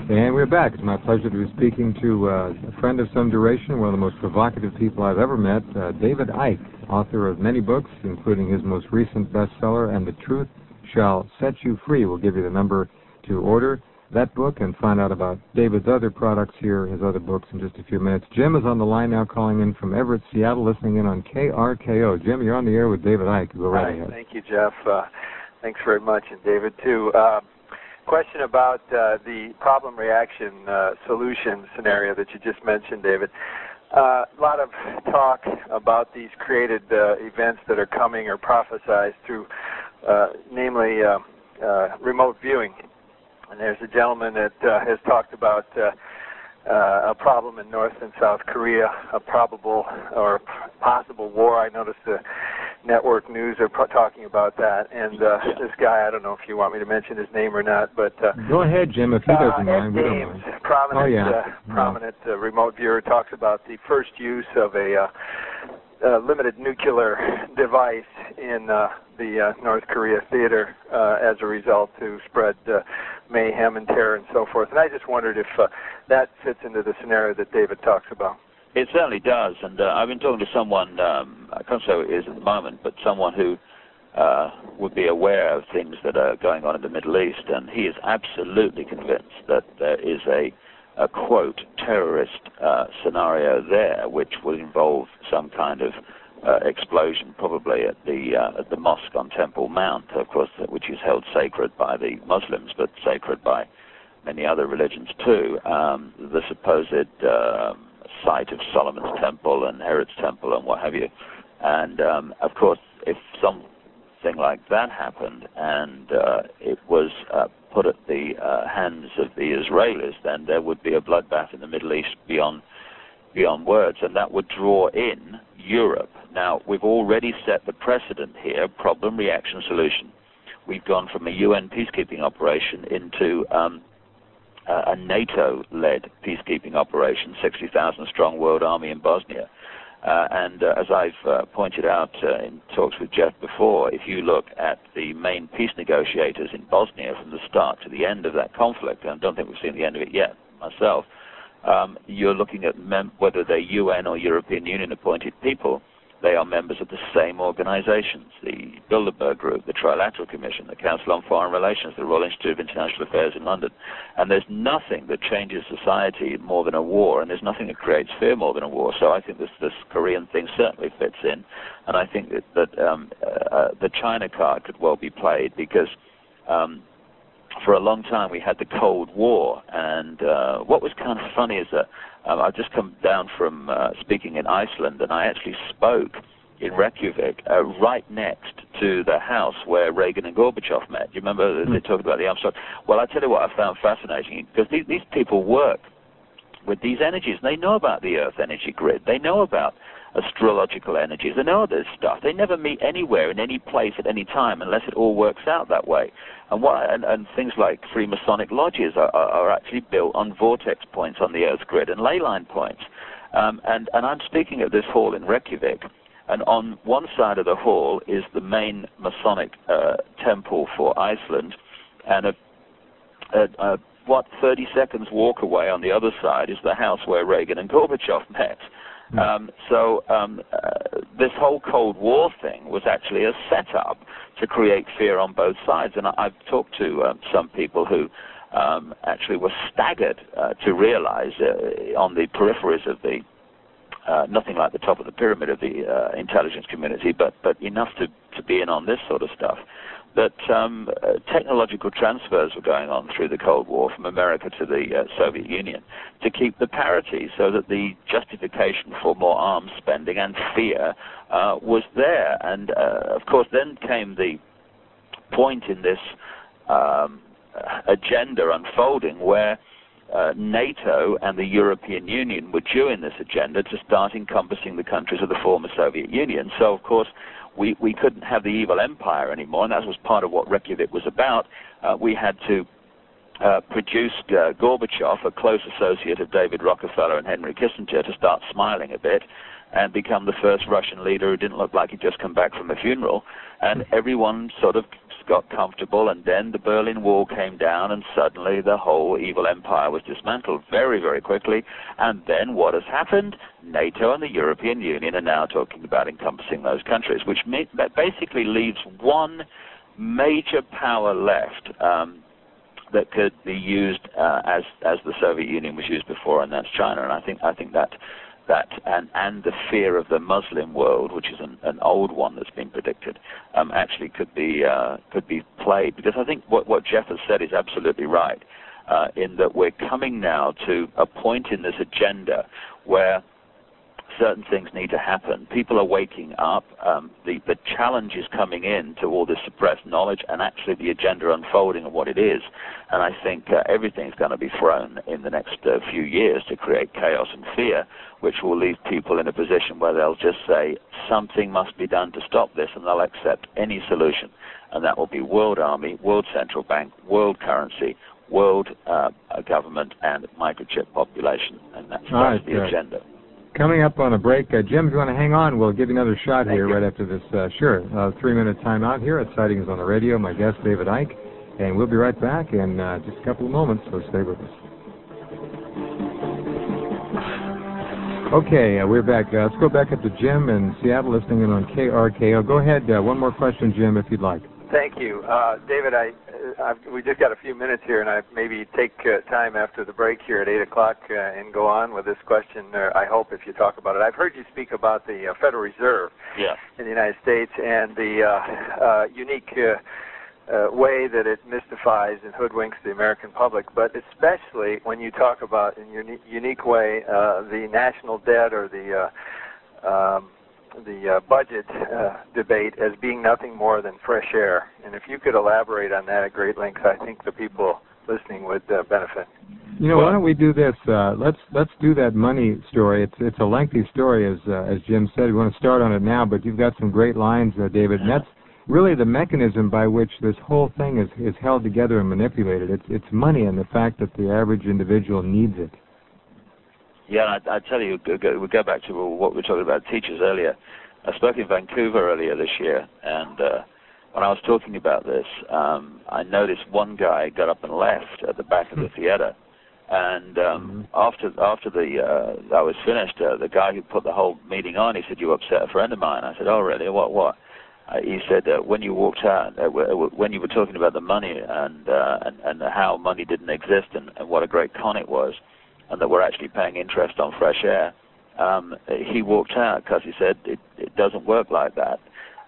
And we're back. It's my pleasure to be speaking to uh, a friend of some duration, one of the most provocative people I've ever met, uh, David Icke, author of many books, including his most recent bestseller, And the Truth Shall Set You Free. We'll give you the number to order that book and find out about David's other products here, his other books, in just a few minutes. Jim is on the line now, calling in from Everett, Seattle, listening in on K R K O. Jim, you're on the air with David Icke. Go right Hi, ahead. thank you, Jeff. Uh, thanks very much, and David, too. Uh, question about uh, the problem reaction uh, solution scenario that you just mentioned, David. Uh, a lot of talk about these created uh, events that are coming or prophesized through, uh, namely uh, uh, remote viewing. And there's a gentleman that uh, has talked about uh, uh, a problem in North and South Korea, a probable or possible war. I noticed the network news are pro- talking about that. And uh, this guy, I don't know if you want me to mention his name or not, but uh, go ahead, Jim, if he doesn't uh, mind. Ed We don't Dames, mind. prominent, Oh, yeah. uh, prominent uh, remote viewer, talks about the first use of a uh, uh, limited nuclear device in uh, the uh, North Korea theater uh, as a result to spread uh, mayhem and terror and so forth. And I just wondered if uh, that fits into the scenario that David talks about. It certainly does, and uh, I've been talking to someone, um, I can't say who it is at the moment, but someone who uh, would be aware of things that are going on in the Middle East, and he is absolutely convinced that there is a, a quote, terrorist uh, scenario there, which will involve some kind of uh, explosion, probably at the uh, at the mosque on Temple Mount, of course, which is held sacred by the Muslims, but sacred by many other religions too. Um, the supposed uh, site of Solomon's Temple and Herod's Temple and what have you. And, um, of course, if something like that happened and uh, it was uh, put at the uh, hands of the Israelis, then there would be a bloodbath in the Middle East beyond beyond words, and that would draw in Europe. Now, we've already set the precedent here, problem, reaction, solution. We've gone from a U N peacekeeping operation into um, a NATO-led peacekeeping operation, sixty thousand strong world army in Bosnia. Uh, and uh, as I've uh, pointed out uh, in talks with Jeff before, if you look at the main peace negotiators in Bosnia from the start to the end of that conflict, and I don't think we've seen the end of it yet myself, um, you're looking at mem- whether they're U N or European Union appointed people. They are members of the same organizations, the Bilderberg Group, the Trilateral Commission, the Council on Foreign Relations, the Royal Institute of International Affairs in London. And there's nothing that changes society more than a war, and there's nothing that creates fear more than a war. So I think this, this Korean thing certainly fits in. And I think that, that um, uh, the China card could well be played because um, for a long time we had the Cold War. And uh, what was kind of funny is that Um, I've just come down from uh, speaking in Iceland, and I actually spoke in Reykjavik uh, right next to the house where Reagan and Gorbachev met. Do you remember mm-hmm. they talked about the Armstrong? Well, I tell you what I found fascinating, because these, these people work with these energies. They know about the Earth energy grid. They know about astrological energies. They know this stuff. They never meet anywhere in any place at any time unless it all works out that way. And, what, and, and things like Freemasonic lodges are, are, are actually built on vortex points on the Earth's grid and ley line points. Um, and, and I'm speaking at this hall in Reykjavik, and on one side of the hall is the main Masonic uh, temple for Iceland, and a, a, a, what, thirty seconds walk away on the other side is the house where Reagan and Gorbachev met. Um, so um, uh, this whole Cold War thing was actually a setup to create fear on both sides. And I, I've talked to um, some people who um, actually were staggered uh, to realize uh, on the peripheries of the, uh, nothing like the top of the pyramid of the uh, intelligence community, but, but enough to, to be in on this sort of stuff, that um, uh, technological transfers were going on through the Cold War from America to the uh, Soviet Union to keep the parity, so that the justification for more arms spending and fear uh, was there. And, uh, of course, then came the point in this um, agenda unfolding where uh, NATO and the European Union were due in this agenda to start encompassing the countries of the former Soviet Union. So, of course, We, we couldn't have the evil empire anymore, and that was part of what Reykjavik was about. Uh, we had to uh, produce uh, Gorbachev, a close associate of David Rockefeller and Henry Kissinger, to start smiling a bit. and become the first Russian leader who didn't look like he'd just come back from a funeral. And everyone sort of got comfortable, and then the Berlin Wall came down, and suddenly the whole evil empire was dismantled very, very quickly. And then what has happened? NATO and the European Union are now talking about encompassing those countries, which may, that basically leaves one major power left um, that could be used uh, as as the Soviet Union was used before, and that's China. And I think I think that that and and the fear of the Muslim world, which is an, an old one that's been predicted, um, actually could be uh, could be played, because I think what what Jeff has said is absolutely right, uh, in that we're coming now to a point in this agenda where certain things need to happen. People are waking up. Um, the, the challenge is coming in to all this suppressed knowledge and actually the agenda unfolding of what it is. And I think uh, everything's going to be thrown in the next uh, few years to create chaos and fear, which will leave people in a position where they'll just say, something must be done to stop this, and they'll accept any solution. And that will be world army, world central bank, world currency, world uh, government, and microchip population. And that's, that's right, the uh, agenda. Coming up on a break, uh, Jim, if you want to hang on, we'll give you another shot Thank here you. right after this. Uh, sure, uh, three-minute timeout here at Sightings on the Radio. My guest, David Icke, and we'll be right back in uh, just a couple of moments, so stay with us. Okay, uh, we're back. Uh, let's go back up to Jim in Seattle, listening in on K R K O. Go ahead, uh, one more question, Jim, if you'd like. Thank you. Uh, David, I, uh, I've, we just got a few minutes here, and I maybe take uh, time after the break here at eight o'clock uh, and go on with this question, uh, I hope, if you talk about it. I've heard you speak about the uh, Federal Reserve Yeah. in the United States and the uh, uh, unique uh, uh, way that it mystifies and hoodwinks the American public, but especially when you talk about, in your uni- unique way, uh, the national debt or the uh, um, the uh, budget uh, debate as being nothing more than fresh air. And if you could elaborate on that at great length, I think the people listening would uh, benefit. You know, why don't we do this? Uh, let's let's do that money story. It's it's a lengthy story, as uh, as Jim said. We want to start on it now, but you've got some great lines, uh, David. And that's really the mechanism by which this whole thing is is held together and manipulated. It's it's money and the fact that the average individual needs it. Yeah, I, I tell you, we go, go back to what we were talking about teachers earlier. I spoke in Vancouver earlier this year, and uh, when I was talking about this, um, I noticed one guy got up and left at the back of the theater. And um, mm-hmm. after after the uh, I was finished, uh, the guy who put the whole meeting on, he said, "You upset a friend of mine." I said, "Oh, really? What? What?" Uh, he said, uh, "When you walked out, uh, when you were talking about the money and uh, and, and how money didn't exist and, and what a great con it was, and that we're actually paying interest on fresh air." Um, he walked out because he said it, it doesn't work like that.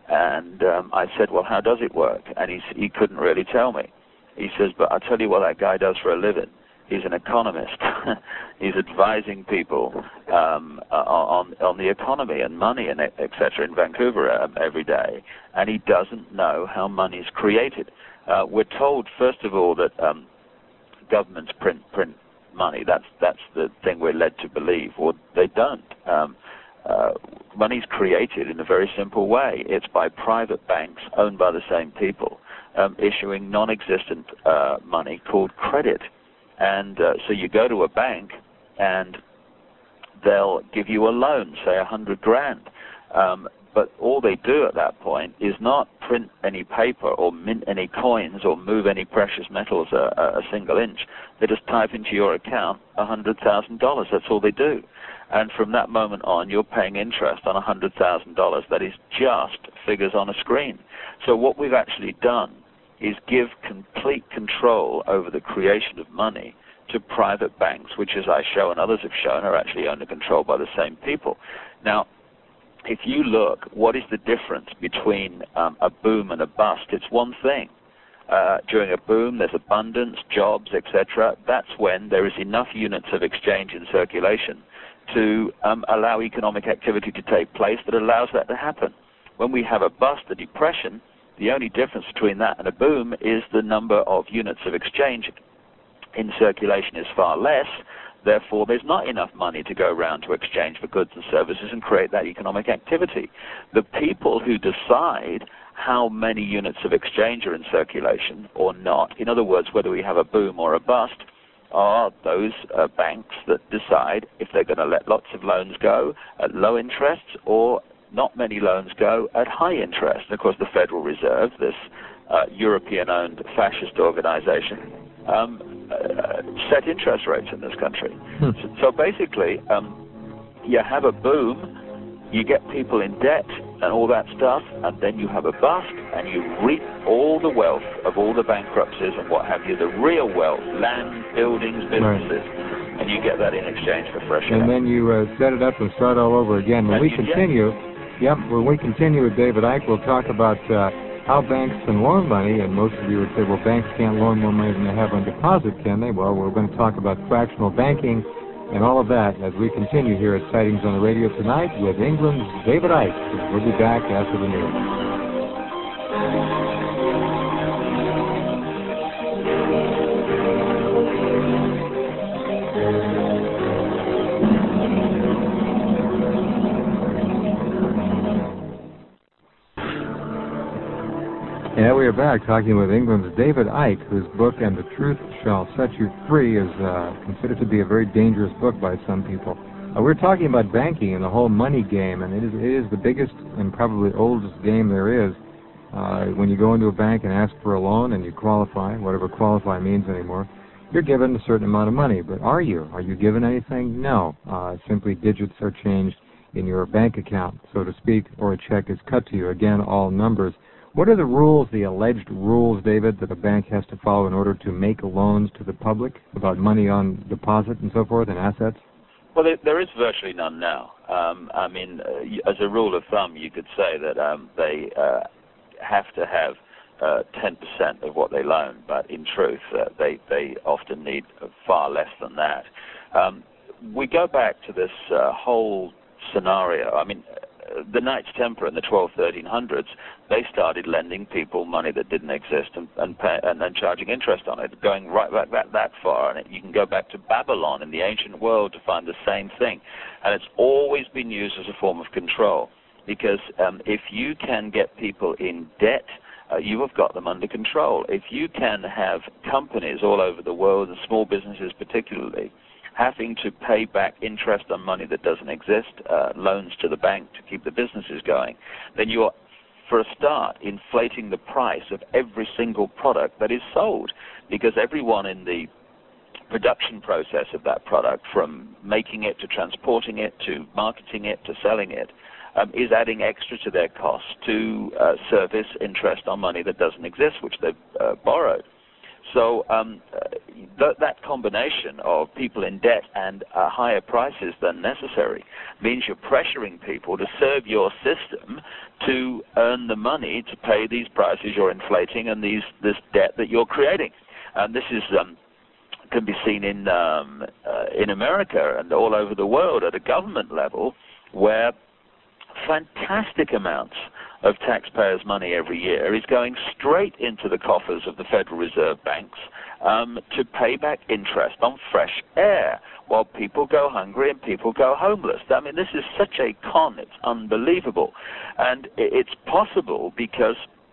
And um, I said, "Well, how does it work?" And he he couldn't really tell me. He says, "But I'll tell you what that guy does for a living. He's an economist. He's advising people um, on on the economy and money and et cetera in Vancouver um, every day, and he doesn't know how money's created." Uh, we're told, first of all, that um, governments print print money. That's that's the thing we're led to believe. Well, they don't. Um, uh, money's created in a very simple way. It's by private banks owned by the same people, um, issuing non-existent uh, money called credit. And uh, so you go to a bank, and they'll give you a loan, say a hundred grand. Um, but all they do at that point is not print any paper or mint any coins or move any precious metals a, a single inch. They just type into your account a hundred thousand dollars. That's all they do. And from that moment on, you're paying interest on a hundred thousand dollars. That is just figures on a screen. So what we've actually done is give complete control over the creation of money to private banks, which, as I show and others have shown, are actually owned and controlled by the same people. Now, if you look, what is the difference between um, a boom and a bust? It's one thing. Uh, during a boom, there's abundance, jobs, et cetera. That's when there is enough units of exchange in circulation to um, allow economic activity to take place that allows that to happen. When we have a bust, a depression, the only difference between that and a boom is the number of units of exchange in circulation is far less. Therefore, there's not enough money to go around to exchange for goods and services and create that economic activity. The people who decide how many units of exchange are in circulation or not, in other words, whether we have a boom or a bust, are those uh, banks that decide if they're going to let lots of loans go at low interest or not many loans go at high interest. And of course, the Federal Reserve, this uh, European-owned fascist organization, um, uh, set interest rates in this country. Hmm. So, so basically, um, you have a boom, you get people in debt and all that stuff, and then you have a bust, and you reap all the wealth of all the bankruptcies and what have you, the real wealth, land, buildings, businesses, right. And you get that in exchange for fresh air. And then you uh, set it up and start all over again. When and we continue, yep, when we continue with David Icke, we'll talk about uh, how banks can loan money, and most of you would say, well, banks can't loan more money than they have on deposit, can they? Well, we're going to talk about fractional banking and all of that as we continue here at Sightings on the Radio tonight with England's David Icke. We'll be back after the news. Yeah, we are back talking with England's David Icke, whose book, And the Truth Shall Set You Free, is uh, considered to be a very dangerous book by some people. Uh, we're talking about banking and the whole money game, and it is, it is the biggest and probably oldest game there is. Uh, when you go into a bank and ask for a loan and you qualify, whatever qualify means anymore, you're given a certain amount of money. But are you? Are you given anything? No. Uh, simply digits are changed in your bank account, so to speak, or a check is cut to you. Again, all numbers. What are the rules, the alleged rules, David, that a bank has to follow in order to make loans to the public about money on deposit and so forth and assets? Well, there, there is virtually none now. Um, I mean, uh, as a rule of thumb, you could say that um, they uh, have to have uh, ten percent of what they loan, but in truth, uh, they, they often need far less than that. Um, we go back to this uh, whole scenario. I mean, the Knights Templar in the twelve, thirteen hundreds, they started lending people money that didn't exist and and, pay, and, and charging interest on it, going right back that, that far. And it, you can go back to Babylon in the ancient world to find the same thing. And it's always been used as a form of control, because um, if you can get people in debt, uh, you have got them under control. If you can have companies all over the world, and small businesses particularly, having to pay back interest on money that doesn't exist, uh, loans to the bank to keep the businesses going, then you're, for a start, inflating the price of every single product that is sold, because everyone in the production process of that product, from making it to transporting it to marketing it to selling it, um, is adding extra to their costs to uh, service interest on money that doesn't exist, which they've uh, borrowed. So um, uh, th that combination of people in debt and uh, higher prices than necessary means you're pressuring people to serve your system to earn the money to pay these prices you're inflating and these this debt that you're creating. And this is um, can be seen in um, uh, in America and all over the world at a government level, where fantastic amounts of taxpayers' money every year is going straight into the coffers of the Federal Reserve banks um, to pay back interest on fresh air while people go hungry and people go homeless. I mean, this is such a con, it's unbelievable. And it's possible because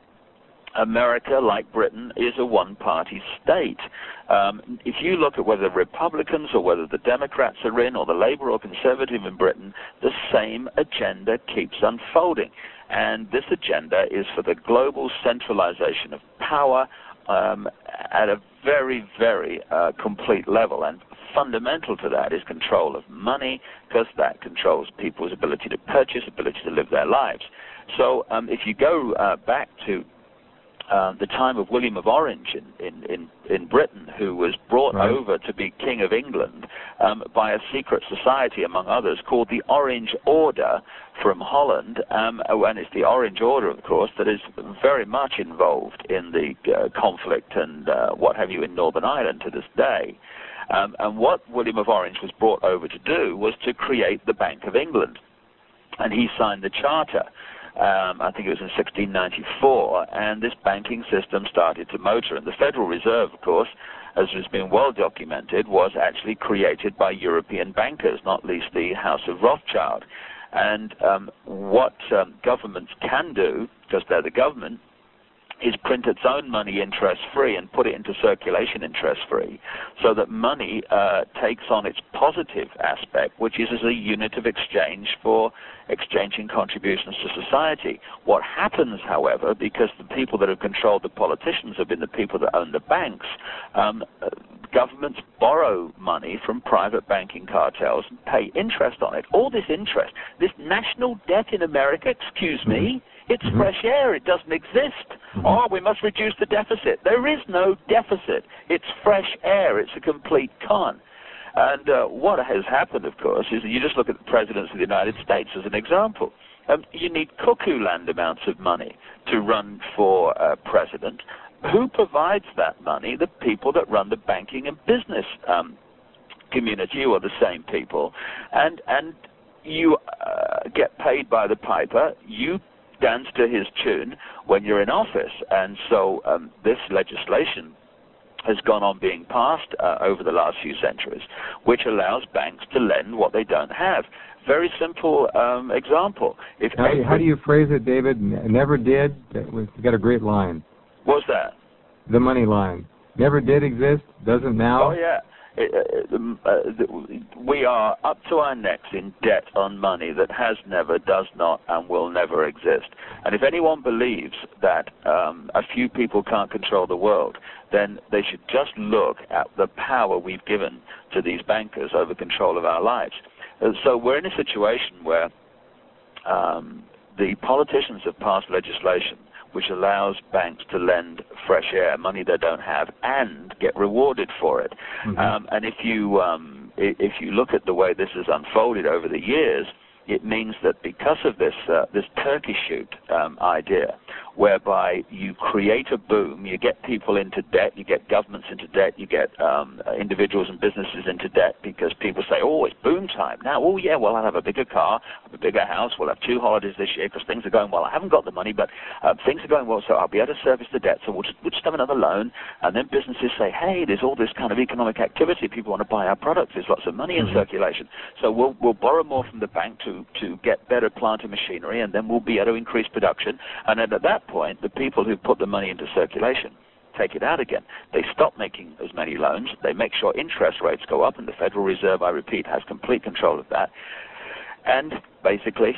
America, like Britain, is a one-party state. Um, if you look at whether the Republicans or whether the Democrats are in, or the Labour or Conservative in Britain, the same agenda keeps unfolding. And this agenda is for the global centralization of power um, at a very, very uh, complete level. And fundamental to that is control of money, because that controls people's ability to purchase, ability to live their lives. So um, if you go uh, back to Uh, the time of William of Orange in, in, in, in Britain, who was brought right. over to be King of England um, by a secret society, among others, called the Orange Order from Holland. Um, and it's the Orange Order, of course, that is very much involved in the uh, conflict and uh, what have you in Northern Ireland to this day. Um, and what William of Orange was brought over to do was to create the Bank of England. And he signed the charter. Um, I think it was in sixteen ninety-four, and this banking system started to motor. And the Federal Reserve, of course, as has been well documented, was actually created by European bankers, not least the House of Rothschild. And um, what um, governments can do, because they're the government, is print its own money interest-free and put it into circulation interest-free, so that money uh, takes on its positive aspect, which is as a unit of exchange for exchanging contributions to society. What happens, however, because the people that have controlled the politicians have been the people that own the banks, um, uh, governments borrow money from private banking cartels and pay interest on it. All this interest, this national debt in America, excuse me, it's mm-hmm. fresh air. It doesn't exist. Mm-hmm. Oh, we must reduce the deficit. There is no deficit. It's fresh air. It's a complete con. And uh, what has happened, of course, is that you just look at the presidents of the United States as an example. Um, you need cuckoo land amounts of money to run for uh, president. Who provides that money? The people that run the banking and business um, community, or the same people. And, and you uh, get paid by the piper. You dance to his tune when you're in office. And so um, this legislation has gone on being passed uh, over the last few centuries, which allows banks to lend what they don't have. Very simple um, example. If how, every, how do you phrase it, David? Never did? You got a great line. What's that? The money line. Never did exist, doesn't now? Oh, yeah. It, uh, uh, we are up to our necks in debt on money that has never, does not, and will never exist. And if anyone believes that um, a few people can't control the world, then they should just look at the power we've given to these bankers over control of our lives. And so we're in a situation where um, the politicians have passed legislation which allows banks to lend fresh air, money they don't have, and get rewarded for it. Mm-hmm. Um, and if you um, if you look at the way this has unfolded over the years, it means that because of this uh, this turkey shoot um, idea, whereby you create a boom, you get people into debt, you get governments into debt, you get um, individuals and businesses into debt because people say, oh, it's boom time. Now, oh, yeah, well, I'll have a bigger car, I'll have a bigger house, we'll have two holidays this year because things are going well. I haven't got the money, but uh, things are going well, so I'll be able to service the debt, so we'll just, we'll just have another loan. And then businesses say, hey, there's all this kind of economic activity. People want to buy our products. There's lots of money in mm-hmm. circulation. So we'll, we'll borrow more from the bank to, to get better plant and machinery, and then we'll be able to increase production. And then at that point, the people who put the money into circulation take it out again. They stop making as many loans. They make sure interest rates go up, and the Federal Reserve, I repeat, has complete control of that. And basically,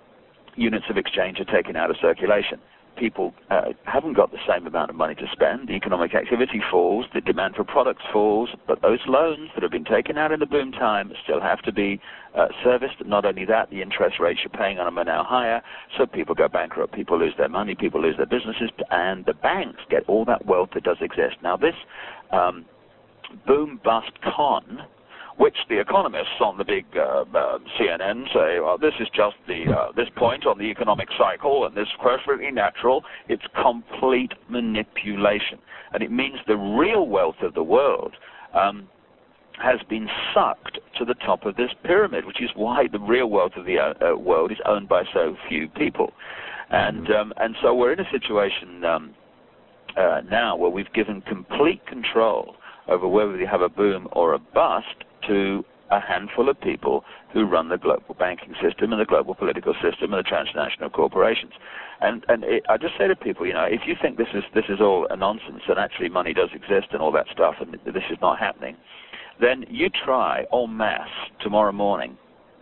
units of exchange are taken out of circulation. People uh, haven't got the same amount of money to spend. The economic activity falls. The demand for products falls. But those loans that have been taken out in the boom time still have to be uh, serviced. Not only that, the interest rates you're paying on them are now higher. So people go bankrupt. People lose their money. People lose their businesses. And the banks get all that wealth that does exist. Now, this um, boom-bust con, which the economists on the big uh, uh, C N N say, well, this is just the uh, this point on the economic cycle, and this is perfectly natural. It's complete manipulation. And it means the real wealth of the world um, has been sucked to the top of this pyramid, which is why the real wealth of the uh, world is owned by so few people. And, um, and so we're in a situation um, uh, now where we've given complete control over whether we have a boom or a bust to a handful of people who run the global banking system and the global political system and the transnational corporations. And and it, I just say to people, you know, if you think this is this is all a nonsense and actually money does exist and all that stuff and this is not happening, then you try en masse tomorrow morning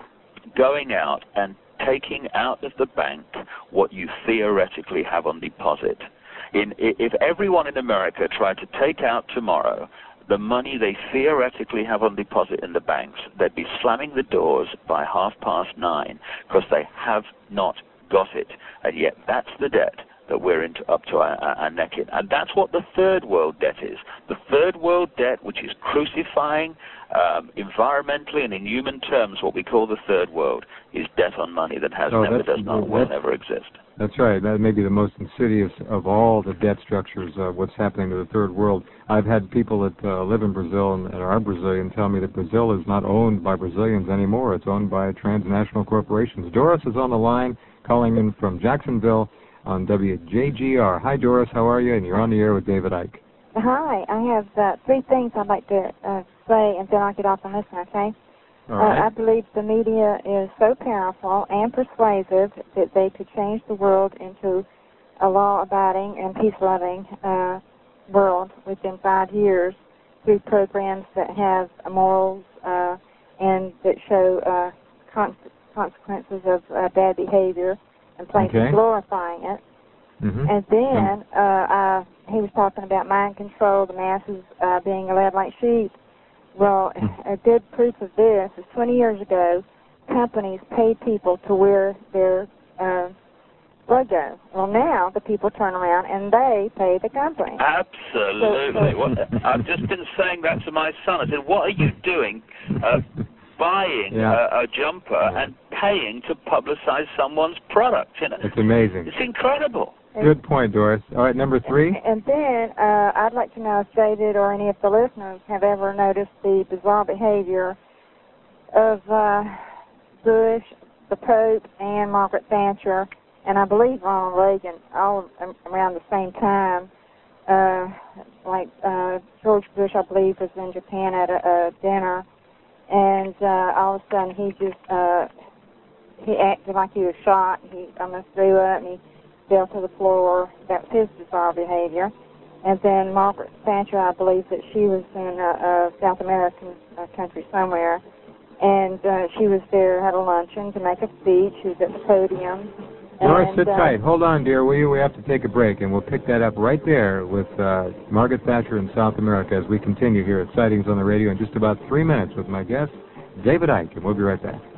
going out and taking out of the bank what you theoretically have on deposit. In, if everyone in America tried to take out tomorrow the money they theoretically have on deposit in the banks, they'd be slamming the doors by half past nine because they have not got it. And yet that's the debt that we're into, up to our, our neck in. And that's what the third world debt is. The third world debt, which is crucifying um, environmentally and in human terms, what we call the third world, is debt on money that has oh, never, does not, will never exist. That's right. That may be the most insidious of all the debt structures, uh, what's happening to the third world. I've had people that uh, live in Brazil and, and are Brazilian tell me that Brazil is not owned by Brazilians anymore. It's owned by transnational corporations. Doris is on the line, calling in from Jacksonville on W J G R. Hi, Doris. How are you? And you're on the air with David Icke. Hi. I have uh, three things I'd like to uh, say, and then I'll get off and listen, okay? All right. Uh, I believe the media is so powerful and persuasive that they could change the world into a law-abiding and peace-loving uh, world within five years through programs that have morals uh, and that show uh, con- consequences of uh, bad behavior and places okay. glorifying it. Mm-hmm. And then uh, uh, he was talking about mind control, the masses uh, being led like sheep. Well, a good proof of this is twenty years ago, companies paid people to wear their uh, logo. Well, now the people turn around and they pay the company. Absolutely. What, I've just been saying that to my son. I said, what are you doing uh, buying yeah. a, a jumper yeah. and paying to publicize someone's product? You know? It's amazing. It's incredible. Good point, Doris. All right, number three. And then uh, I'd like to know if David or any of the listeners have ever noticed the bizarre behavior of uh, Bush, the Pope, and Margaret Thatcher, and I believe Ronald Reagan, all around the same time. Uh, like uh, George Bush, I believe, was in Japan at a, a dinner, and uh, all of a sudden he just uh, he acted like he was shot. He almost threw up, and he fell to the floor. That was his bizarre behavior. And then Margaret Thatcher, I believe that she was in a, a South American uh, country somewhere, and uh, she was there at a luncheon to make a speech. She was at the podium. Doris, and, sit uh, tight. Hold on, dear, will you? We have to take a break, and we'll pick that up right there with uh, Margaret Thatcher in South America as we continue here at Sightings on the Radio in just about three minutes with my guest, David Icke, and we'll be right back.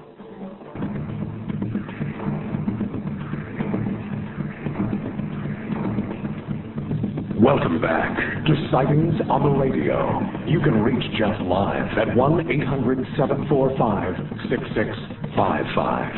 Welcome back to Sightings on the Radio. You can reach Jeff live at one eight hundred seven four five six six five five.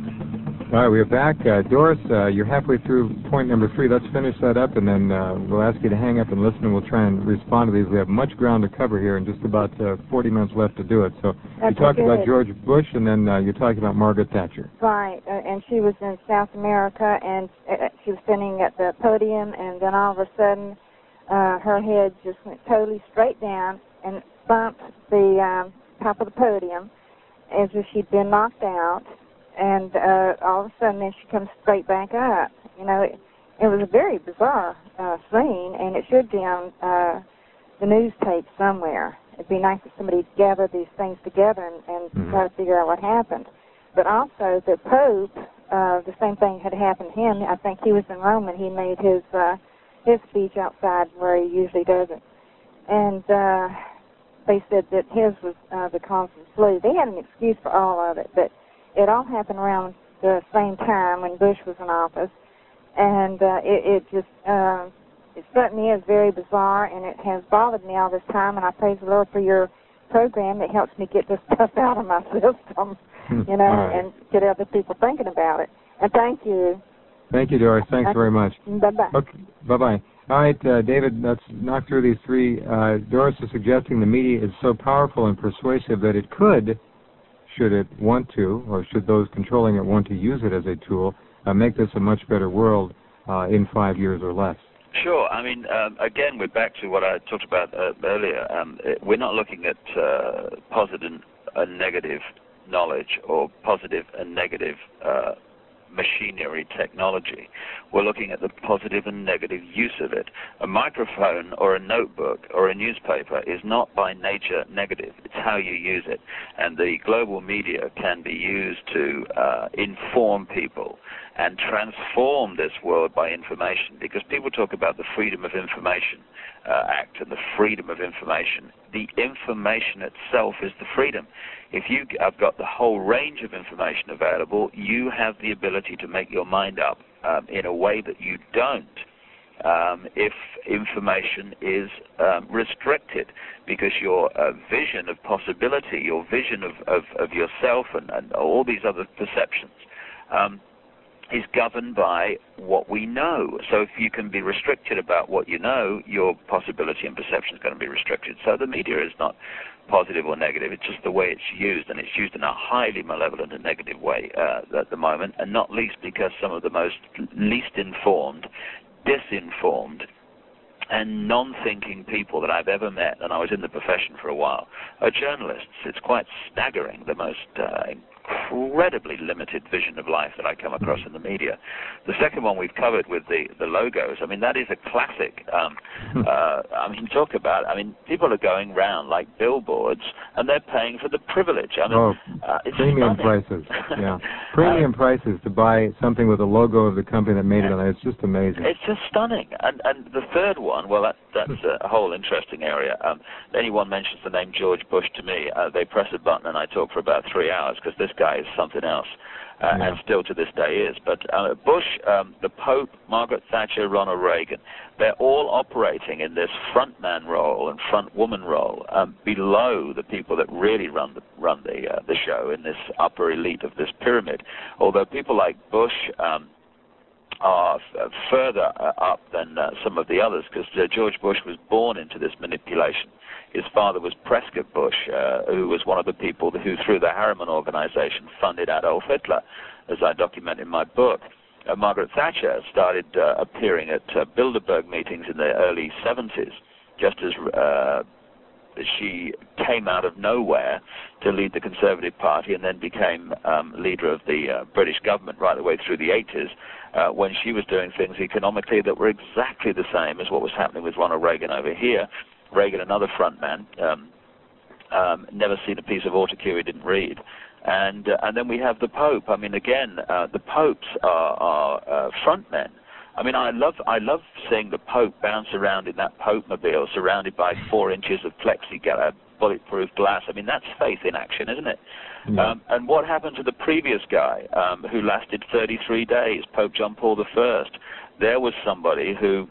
All right, we're back. Uh, Doris, uh, you're halfway through point number three. Let's finish that up, and then uh, we'll ask you to hang up and listen, and we'll try and respond to these. We have much ground to cover here and just about uh, forty minutes left to do it. So That's you talked good. about George Bush, and then uh, you're talking about Margaret Thatcher. Right, uh, and she was in South America, and uh, she was sitting at the podium, and then all of a sudden uh, her head just went totally straight down and bumped the um, top of the podium as if she'd been knocked out. And uh, all of a sudden, then she comes straight back up. You know, it, it was a very bizarre uh, scene, and it should be on uh, the news tape somewhere. It'd be nice if somebody gathered these things together and, and mm-hmm. try to figure out what happened. But also, the Pope, uh, the same thing had happened to him. I think he was in Rome, and he made his uh, his speech outside where he usually does it. And uh, they said that his was uh, the cause of the flu. They had an excuse for all of it, but it all happened around the same time when Bush was in office, and uh, it, it just uh, it struck me as very bizarre, and it has bothered me all this time. And I praise the Lord for your program that helps me get this stuff out of my system, you know, right. and get other people thinking about it. And thank you. Thank you, Doris. Thanks uh, very much. Bye-bye. Okay, bye-bye. All right, uh, David, let's knock through these three. Uh, Doris is suggesting the media is so powerful and persuasive that it could, should it want to, or should those controlling it want to use it as a tool, uh, make this a much better world uh, in five years or less? Sure. I mean, um, again, we're back to what I talked about uh, earlier. Um, it, we're not looking at uh, positive and negative knowledge or positive and negative uh, machinery technology. We're looking at the positive and negative use of it. A microphone or a notebook or a newspaper is not by nature negative. It's how you use it. And the global media can be used to uh, inform people and transform this world by information, because people talk about the Freedom of Information uh, Act and the freedom of information. The information itself is the freedom. If you have got the whole range of information available, you have the ability to make your mind up um, in a way that you don't um, if information is um, restricted, because your uh, vision of possibility, your vision of, of, of yourself and, and all these other perceptions um, is governed by what we know. So if you can be restricted about what you know, your possibility and perception is going to be restricted. So the media is not positive or negative. It's just the way it's used, and it's used in a highly malevolent and negative way uh, at the moment, and not least because some of the most least informed, disinformed, and non-thinking people that I've ever met, and I was in the profession for a while, are journalists. It's quite staggering, the most uh, incredibly limited vision of life that I come across in the media. The second one we've covered with the, the logos. I mean, that is a classic. Um, uh, I mean, talk about, I mean, people are going round like billboards, and they're paying for the privilege. I mean, oh, uh, it's premium stunning. prices, yeah. Premium uh, prices to buy something with a logo of the company that made it on it. It's just amazing. It's just stunning. And and the third one, well, that, that's a whole interesting area. Um, anyone mentions the name George Bush to me, uh, they press a button and I talk for about three hours because this guy is something else. Uh, yeah. And still to this day is. But uh, Bush, um, the Pope, Margaret Thatcher, Ronald Reagan, they're all operating in this frontman role and front woman role um, below the people that really run the, run the, uh, the show in this upper elite of this pyramid. Although people like Bush um, are f- further uh, up than uh, some of the others, because uh, George Bush was born into this manipulation. His father was Prescott Bush, uh, who was one of the people who, through the Harriman Organization, funded Adolf Hitler, as I document in my book. Uh, Margaret Thatcher started uh, appearing at uh, Bilderberg meetings in the early seventies, just as uh, she came out of nowhere to lead the Conservative Party and then became um, leader of the uh, British government right the way through the eighties, uh, when she was doing things economically that were exactly the same as what was happening with Ronald Reagan over here. Reagan, another front man, um, um, never seen a piece of autocue he didn't read. And uh, and then we have the Pope. I mean, again, uh, the popes are, are uh, front men. I mean, I love I love seeing the Pope bounce around in that Pope-mobile, surrounded by four inches of plexiglass, bulletproof glass. I mean, that's faith in action, isn't it? Yeah. Um, and what happened to the previous guy um, who lasted thirty-three days, Pope John Paul the First? There was somebody who,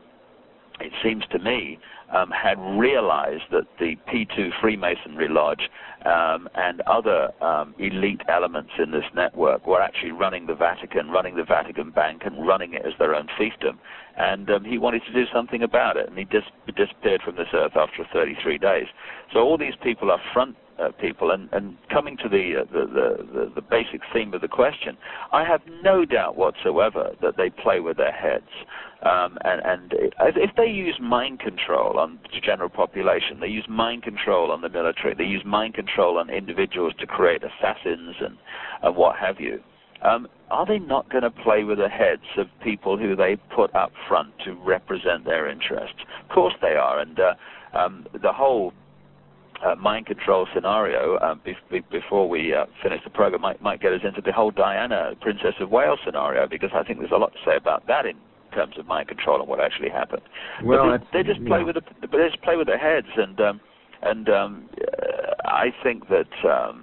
it seems to me, um, had realized that the P two Freemasonry Lodge um, and other um, elite elements in this network were actually running the Vatican, running the Vatican Bank, and running it as their own fiefdom. And um, he wanted to do something about it, and he dis- disappeared from this earth after thirty-three days. So all these people are front uh, people, and, and coming to the, uh, the, the, the, the basic theme of the question, I have no doubt whatsoever that they play with their heads. Um, and and it, if they use mind control on the general population, they use mind control on the military, they use mind control on individuals to create assassins and, and what have you, um, are they not going to play with the heads of people who they put up front to represent their interests? Of course they are, and uh, um, the whole uh, mind control scenario, uh, be- be- before we uh, finish the program, might, might get us into the whole Diana, Princess of Wales scenario, because I think there's a lot to say about that in terms of mind control and what actually happened. Well, but they, they just play yeah. with the, they just play with their heads, and um, and um, uh, I think that um,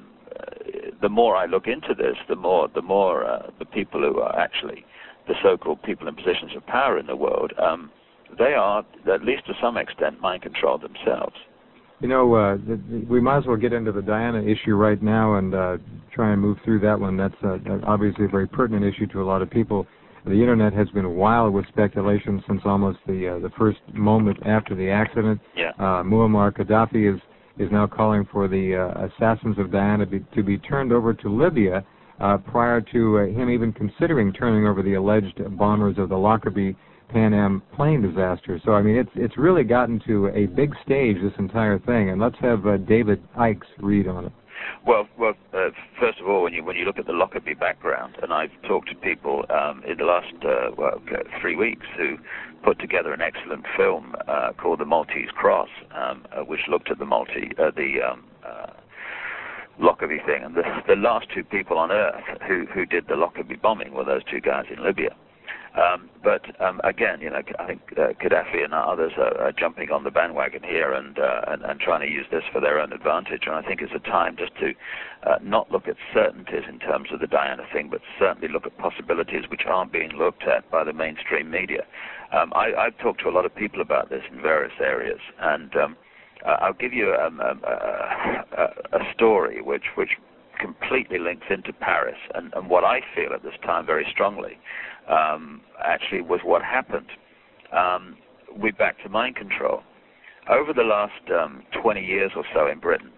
the more I look into this, the more the more uh, the people who are actually the so-called people in positions of power in the world, um, they are, at least to some extent, mind controlled themselves. You know, uh, th- th- we might as well get into the Diana issue right now and uh, try and move through that one. That's uh, obviously a very pertinent issue to a lot of people. The Internet has been wild with speculation since almost the uh, the first moment after the accident. Yeah. Uh, Muammar Gaddafi is is now calling for the uh, assassins of Diana be, to be turned over to Libya uh, prior to uh, him even considering turning over the alleged bombers of the Lockerbie Pan Am plane disaster. So I mean, it's it's really gotten to a big stage, this entire thing. And let's have uh, David Ikes read on it. Well, well. Uh, first of all, when you when you look at the Lockerbie background, and I've talked to people um, in the last uh, well three weeks who put together an excellent film uh, called The Maltese Cross, um, uh, which looked at the multi uh, the um, uh, Lockerbie thing, and the, the last two people on earth who who did the Lockerbie bombing were those two guys in Libya. Um, but um, again, you know, I think uh, Gaddafi and others are, are jumping on the bandwagon here and, uh, and and trying to use this for their own advantage. And I think it's a time just to uh, not look at certainties in terms of the Diana thing, but certainly look at possibilities which aren't being looked at by the mainstream media. Um, I, I've talked to a lot of people about this in various areas, and um, uh, I'll give you um, um, uh, a, a story which which completely links into Paris and, and what I feel at this time very strongly. Um, actually was what happened. Um, we're back to mind control. Over the last um, twenty years or so in Britain,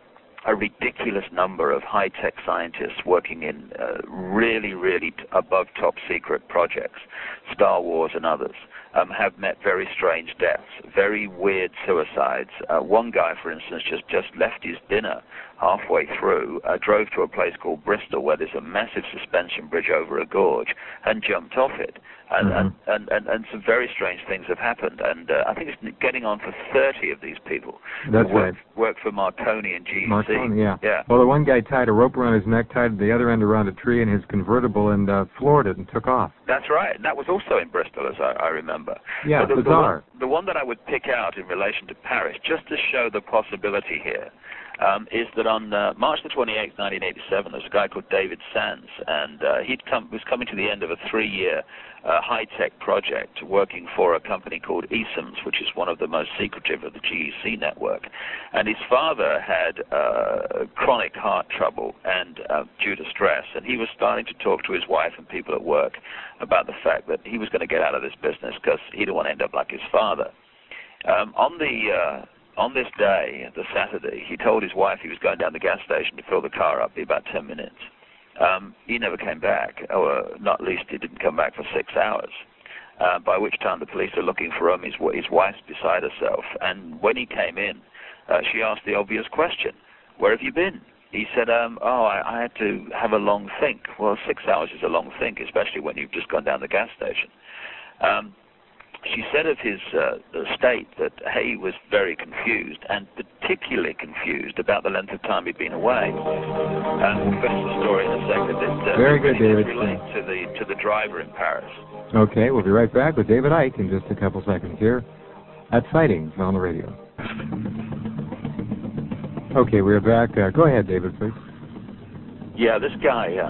a ridiculous number of high-tech scientists working in uh, really, really t- above top-secret projects, Star Wars and others, um, have met very strange deaths, very weird suicides. Uh, one guy, for instance, just, just left his dinner halfway through, uh, drove to a place called Bristol where there's a massive suspension bridge over a gorge, and jumped off it. And, mm-hmm. and, and, and, and some very strange things have happened. And uh, I think it's getting on for thirty of these people. That's who work, right. Work for Marconi and G E C. Marconi, yeah. yeah. Well, the one guy tied a rope around his neck, tied the other end around a tree in his convertible, and uh, floored it and took off. That's right. And that was also in Bristol, as I, I remember. Yeah, but the, bizarre. The one, the one that I would pick out in relation to Paris, just to show the possibility here, Um, is that on uh, March the twenty-eighth, nineteen eighty-seven, there's a guy called David Sands, and uh, he was coming to the end of a three-year uh, high-tech project working for a company called E S M S, which is one of the most secretive of the G E C network. And his father had uh, chronic heart trouble and uh, due to stress, and he was starting to talk to his wife and people at work about the fact that he was going to get out of this business because he didn't want to end up like his father. Um, on the... Uh, On this day, the Saturday, he told his wife he was going down the gas station to fill the car up, be about ten minutes. Um, he never came back, or not least he didn't come back for six hours, uh, by which time the police are looking for him. His, his wife's beside herself. And when he came in, uh, she asked the obvious question, "Where have you been?" He said, um, oh, I, I had to have a long think. Well, six hours is a long think, especially when you've just gone down the gas station. Um, She said of his uh, state that Hay was very confused, and particularly confused about the length of time he'd been away. Um, we'll finish the story in a second. It uh, very good, really David. relate to the to the driver in Paris. Okay, we'll be right back with David Icke in just a couple seconds here at Sightings on the Radio. Okay, we're back. Uh, go ahead, David, please. Yeah, this guy, uh,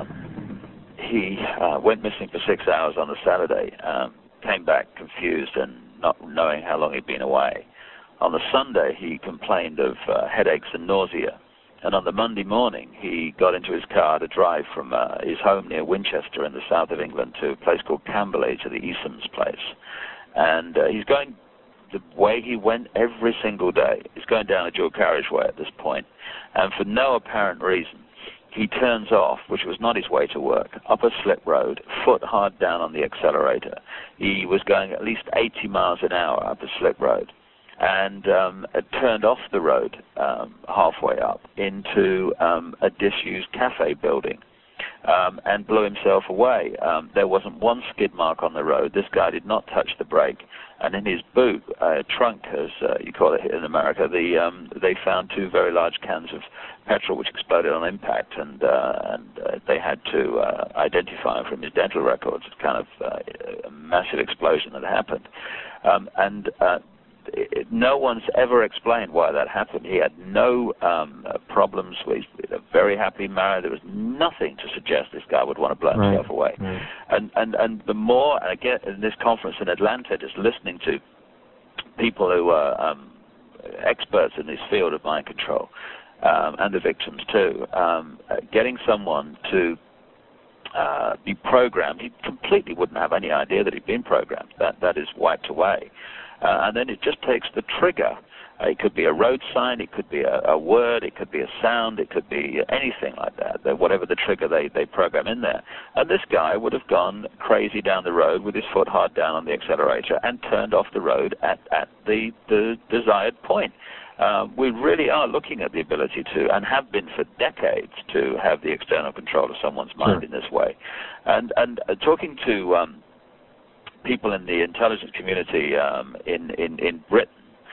he uh, went missing for six hours on the Saturday. Um, came back confused and not knowing how long he'd been away. On the Sunday, he complained of uh, headaches and nausea. And on the Monday morning, he got into his car to drive from uh, his home near Winchester in the south of England to a place called Camberley, to the E S M S place. And uh, he's going the way he went every single day. He's going down a dual carriageway at this point. And for no apparent reason, he turns off, which was not his way to work, up a slip road, foot hard down on the accelerator. He was going at least eighty miles an hour up a slip road, and um, turned off the road um, halfway up into um, a disused cafe building, um, and blew himself away. Um, there wasn't one skid mark on the road. This guy did not touch the brake. And in his boot, uh, trunk, as uh, you call it here in America, the, um, they found two very large cans of petrol which exploded on impact, and, uh, and uh, they had to uh, identify him from his dental records. It's kind of uh, a massive explosion that happened. Um, and uh, it, no one's ever explained why that happened. He had no um, uh, problems. He's a very happy married. There was nothing to suggest this guy would want to blow himself right. away. Right. And, and, and the more, and again, in this conference in Atlanta, just listening to people who are um, experts in this field of mind control, um, and the victims too, um, uh, getting someone to uh, be programmed, he completely wouldn't have any idea that he'd been programmed. That, that is wiped away. Uh, and then it just takes the trigger. Uh, it could be a road sign, it could be a, a word, it could be a sound, it could be anything like that, the, whatever the trigger they, they program in there. And this guy would have gone crazy down the road with his foot hard down on the accelerator and turned off the road at, at the, the desired point. Uh, we really are looking at the ability to, and have been for decades, to have the external control of someone's mind sure. in this way. And, and uh, talking to um, people in the intelligence community um, in, in, in Britain,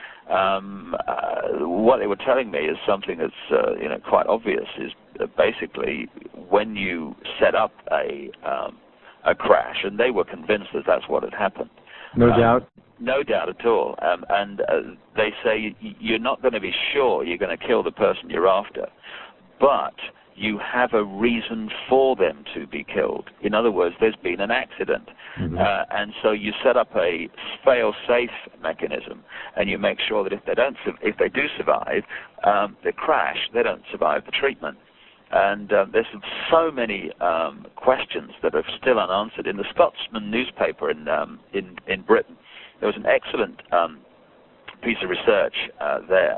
um, uh, what they were telling me is something that's uh, you know quite obvious, is uh, basically when you set up a, um, a crash, and they were convinced that that's what had happened. No um, doubt. No doubt at all. Um, and uh, they say you're not going to be sure you're going to kill the person you're after, but you have a reason for them to be killed. In other words, there's been an accident. Mm-hmm. uh, and so you set up a fail-safe mechanism, and you make sure that if they don't, if they do survive um, the crash, they don't survive the treatment. And uh, there's so many um, questions that are still unanswered. In the Scotsman newspaper in um, in, in Britain, there was an excellent um, piece of research uh, there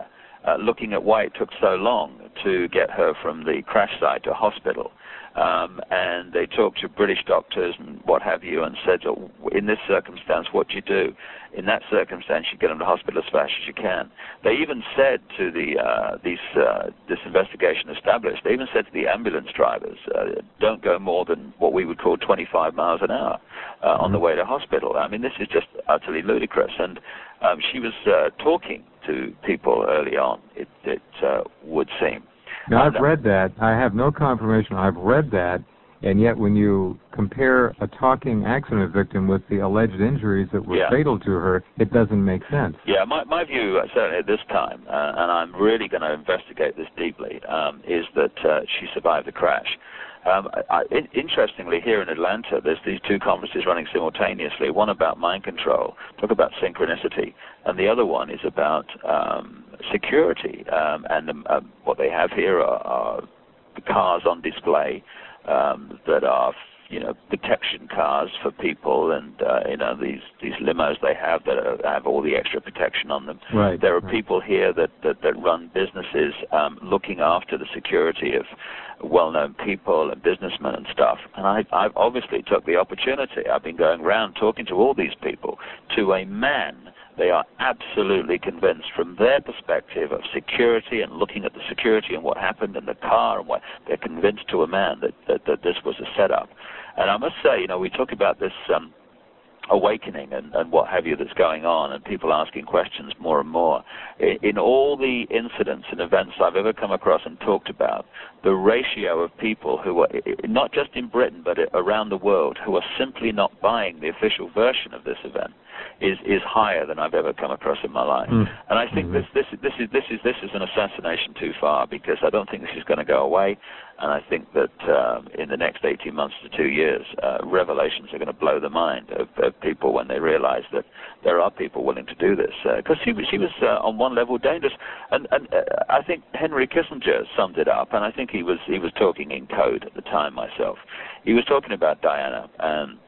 uh, looking at why it took so long to get her from the crash site to hospital. Um, and they talked to British doctors and what have you and said, oh, in this circumstance, what do you do? In that circumstance, you get them to hospital as fast as you can. They even said to the uh, these uh, this investigation established, they even said to the ambulance drivers, uh, don't go more than what we would call twenty-five miles an hour uh, on the way to hospital. I mean, this is just utterly ludicrous. And um, she was uh, talking to people early on, it, it uh, would seem. Now, I've read that. I have no confirmation. I've read that, and yet when you compare a talking accident victim with the alleged injuries that were yeah. fatal to her, it doesn't make sense. Yeah, my, my view, uh, certainly at this time, uh, and I'm really going to investigate this deeply, um, is that uh, she survived the crash. Um, I, I, interestingly, here in Atlanta, there's these two conferences running simultaneously, one about mind control, talk about synchronicity, and the other one is about um, security. Um, and um, uh, what they have here are, are the cars on display um, that are, you know, protection cars for people, and uh, you know, these these limos they have that are, have all the extra protection on them. Right. There are right. people here that that, that run businesses um, looking after the security of well-known people and businessmen and stuff. And I I've obviously took the opportunity. I've been going around talking to all these people. To a man, they are absolutely convinced from their perspective of security and looking at the security and what happened in the car and what they're convinced to a man that, that, that this was a setup. And I must say, you know, we talk about this um, awakening and, and what have you that's going on and people asking questions more and more. In, in all the incidents and events I've ever come across and talked about, the ratio of people who are, not just in Britain, but around the world, who are simply not buying the official version of this event is is higher than I've ever come across in my life. Mm. And I think mm-hmm. this this this is this is this is an assassination too far, because I don't think this is going to go away. And I think that um, in the next eighteen months to two years, uh, revelations are going to blow the mind of, of people when they realize that there are people willing to do this. Because uh, she was, she was uh, on one level dangerous. And, and uh, I think Henry Kissinger summed it up, and I think he was he was talking in code at the time myself. He was talking about Diana, and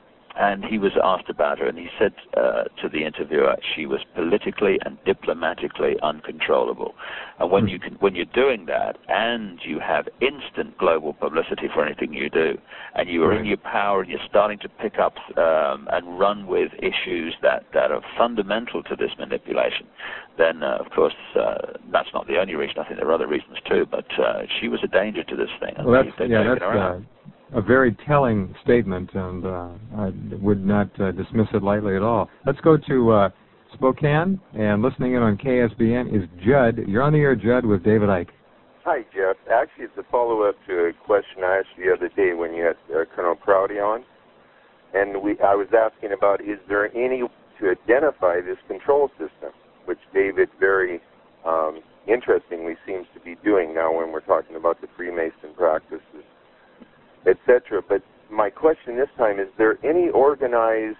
And he was asked about her, and he said uh, to the interviewer, she was politically and diplomatically uncontrollable. And when you can, when you're doing that, and you have instant global publicity for anything you do, and you are in your power, and you're starting to pick up um, and run with issues that, that are fundamental to this manipulation, then uh, of course uh, that's not the only reason. I think there are other reasons too. But uh, she was a danger to this thing. Well, that's, yeah, that's a very telling statement, and uh, I would not uh, dismiss it lightly at all. Let's go to uh, Spokane, and listening in on K S B N is Judd. You're on the air, Judd, with David Icke. Hi, Jeff. Actually, it's a follow-up to a question I asked you the other day when you had uh, Colonel Prouty on, and we I was asking about, is there any way to identify this control system, which David very um, interestingly seems to be doing now when we're talking about the Freemason practices, et cetera. But my question this time, is there any organized,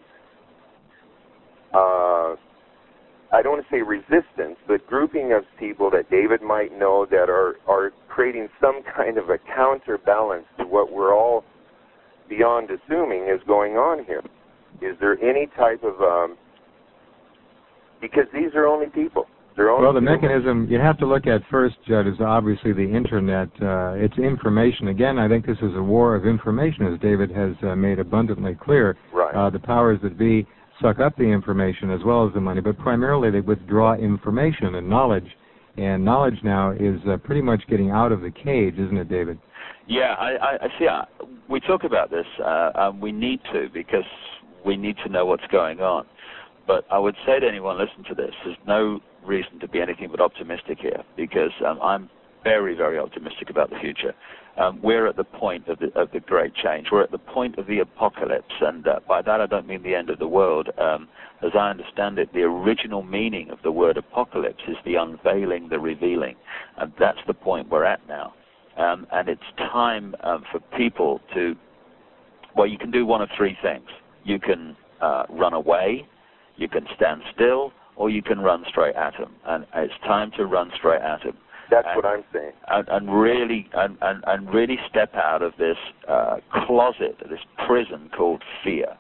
uh, I don't want to say resistance, but grouping of people that David might know that are, are creating some kind of a counterbalance to what we're all beyond assuming is going on here? Is there any type of, um, because these are only people. Well, the mechanism you have to look at first, Judd, is obviously the Internet. Uh, it's information. Again, I think this is a war of information, as David has uh, made abundantly clear. Right. Uh, the powers that be suck up the information as well as the money, but primarily they withdraw information and knowledge. And knowledge now is uh, pretty much getting out of the cage, isn't it, David? Yeah, I, I, I see. Uh, we talk about this. Uh, um, we need to, because we need to know what's going on. But I would say to anyone listening to this, there's no reason to be anything but optimistic here, because um, I'm very, very optimistic about the future. Um, we're at the point of the, of the great change. We're at the point of the apocalypse, and uh, by that I don't mean the end of the world. Um, as I understand it, the original meaning of the word apocalypse is the unveiling, the revealing, and that's the point we're at now. Um, and it's time um, for people to, well, you can do one of three things. You can uh, run away, you can stand still, or you can run straight at them. And it's time to run straight at them. That's and, what I'm saying. And, and really, and, and, and really step out of this uh, closet, this prison called fear.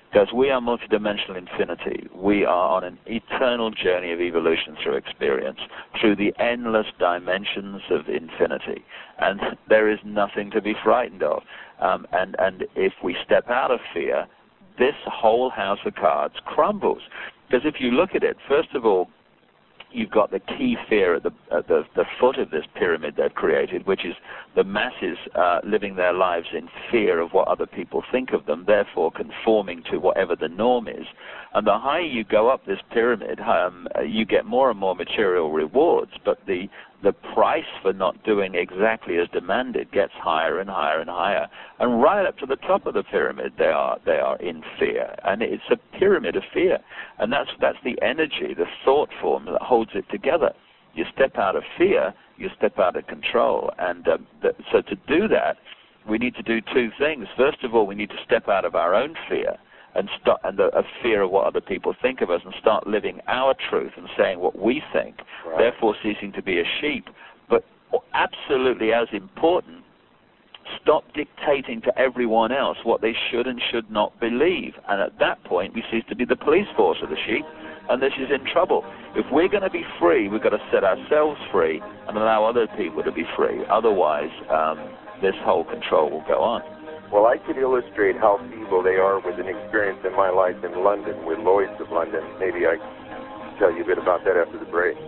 Because we are multidimensional infinity. We are on an eternal journey of evolution through experience, through the endless dimensions of infinity. And there is nothing to be frightened of. Um, and, and if we step out of fear, this whole house of cards crumbles. Because if you look at it, first of all, you've got the key fear at the at the, the foot of this pyramid they've created, which is the masses uh, living their lives in fear of what other people think of them, therefore conforming to whatever the norm is. And the higher you go up this pyramid, um, you get more and more material rewards, but the the price for not doing exactly as demanded gets higher and higher and higher. And right up to the top of the pyramid, they are they are in fear, and it's a pyramid of fear. And that's that's the energy, the thought form that holds it together. You step out of fear, you step out of control. And uh, th- so to do that, we need to do two things. First of all, we need to step out of our own fear and start and the a fear of what other people think of us, and start living our truth and saying what we think, right. Therefore ceasing to be a sheep. But absolutely as important, stop dictating to everyone else what they should and should not believe. And at that point, we cease to be the police force of the sheep, and this is in trouble. If we're going to be free, we've got to set ourselves free and allow other people to be free. Otherwise, um, this whole control will go on. Well, I could illustrate how feeble they are with an experience in my life in London with Lloyd's of London. Maybe I can tell you a bit about that after the break.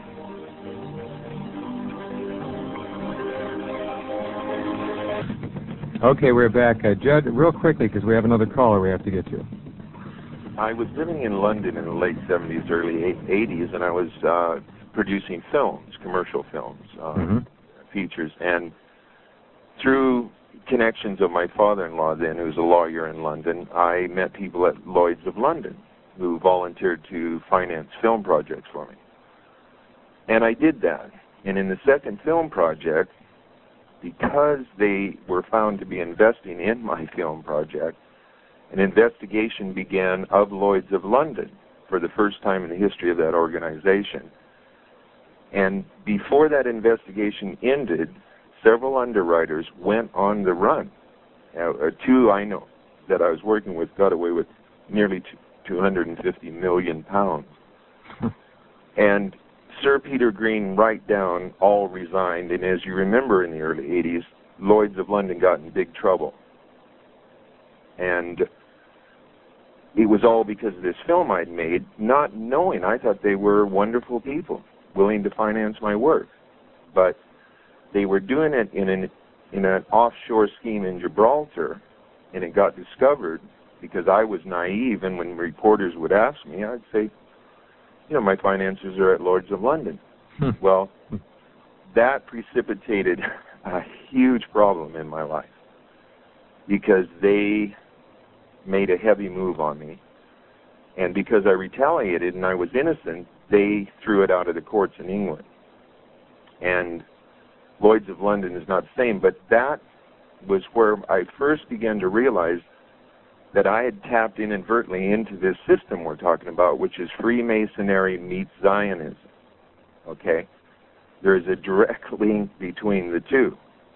Okay, we're back. Uh, Judd, real quickly, because we have another caller we have to get to. I was living in London in the late seventies, early eighties, and I was uh, producing films, commercial films, uh, mm-hmm. features, and through connections of my father-in-law then, who's a lawyer in London, I met people at Lloyd's of London who volunteered to finance film projects for me. And I did that. And in the second film project, because they were found to be investing in my film project, an investigation began of Lloyd's of London for the first time in the history of that organization. And before that investigation ended, several underwriters went on the run. Uh, two I know that I was working with got away with nearly two hundred fifty million pounds. And Sir Peter Green, right down, all resigned. And as you remember, in the early eighties, Lloyd's of London got in big trouble. And it was all because of this film I'd made, not knowing. I thought they were wonderful people, willing to finance my work. But they were doing it in an in an offshore scheme in Gibraltar, and it got discovered because I was naive, and when reporters would ask me, I'd say, you know, my finances are at Lloyd's of London. Hmm. Well, that precipitated a huge problem in my life because they made a heavy move on me, and because I retaliated and I was innocent, they threw it out of the courts in England. And Lloyd's of London is not the same, but that was where I first began to realize that I had tapped inadvertently into this system we're talking about, which is Freemasonry meets Zionism. Okay? There is a direct link between the two.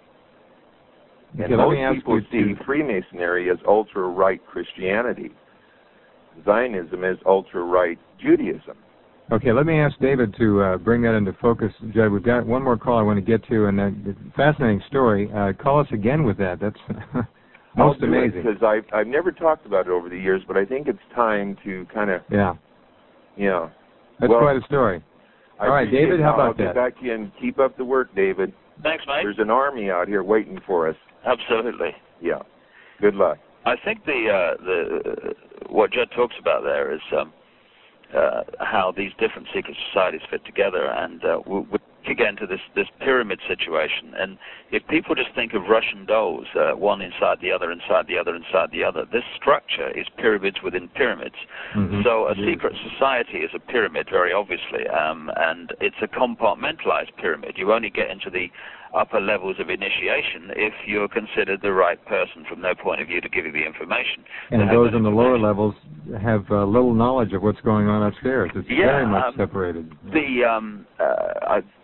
Okay, and most people see Freemasonry as ultra-right Christianity. Zionism as ultra-right Judaism. Okay, let me ask David to uh, bring that into focus. Judd, we've got one more call I want to get to, and a fascinating story. Uh, call us again with that. That's most I'll amazing. Because I've, I've never talked about it over the years, but I think it's time to kind of, yeah, you know. That's well, quite a story. I All right, David, how about I'll that? I'll get back to you and keep up the work, David. Thanks, mate. There's an army out here waiting for us. Absolutely. Yeah. Good luck. I think the uh, the uh, what Judd talks about there is um, uh, how these different secret societies fit together, and uh, we, we again to this this pyramid situation. And if people just think of Russian dolls, uh, one inside the other, inside the other, inside the other, this structure is pyramids within pyramids. Mm-hmm. So a secret society is a pyramid, very obviously, um, and it's a compartmentalized pyramid. You only get into the upper levels of initiation if you're considered the right person from their point of view to give you the information. And those in the lower levels have uh, little knowledge of what's going on upstairs. It's yeah, very much um, separated. The um, uh, I just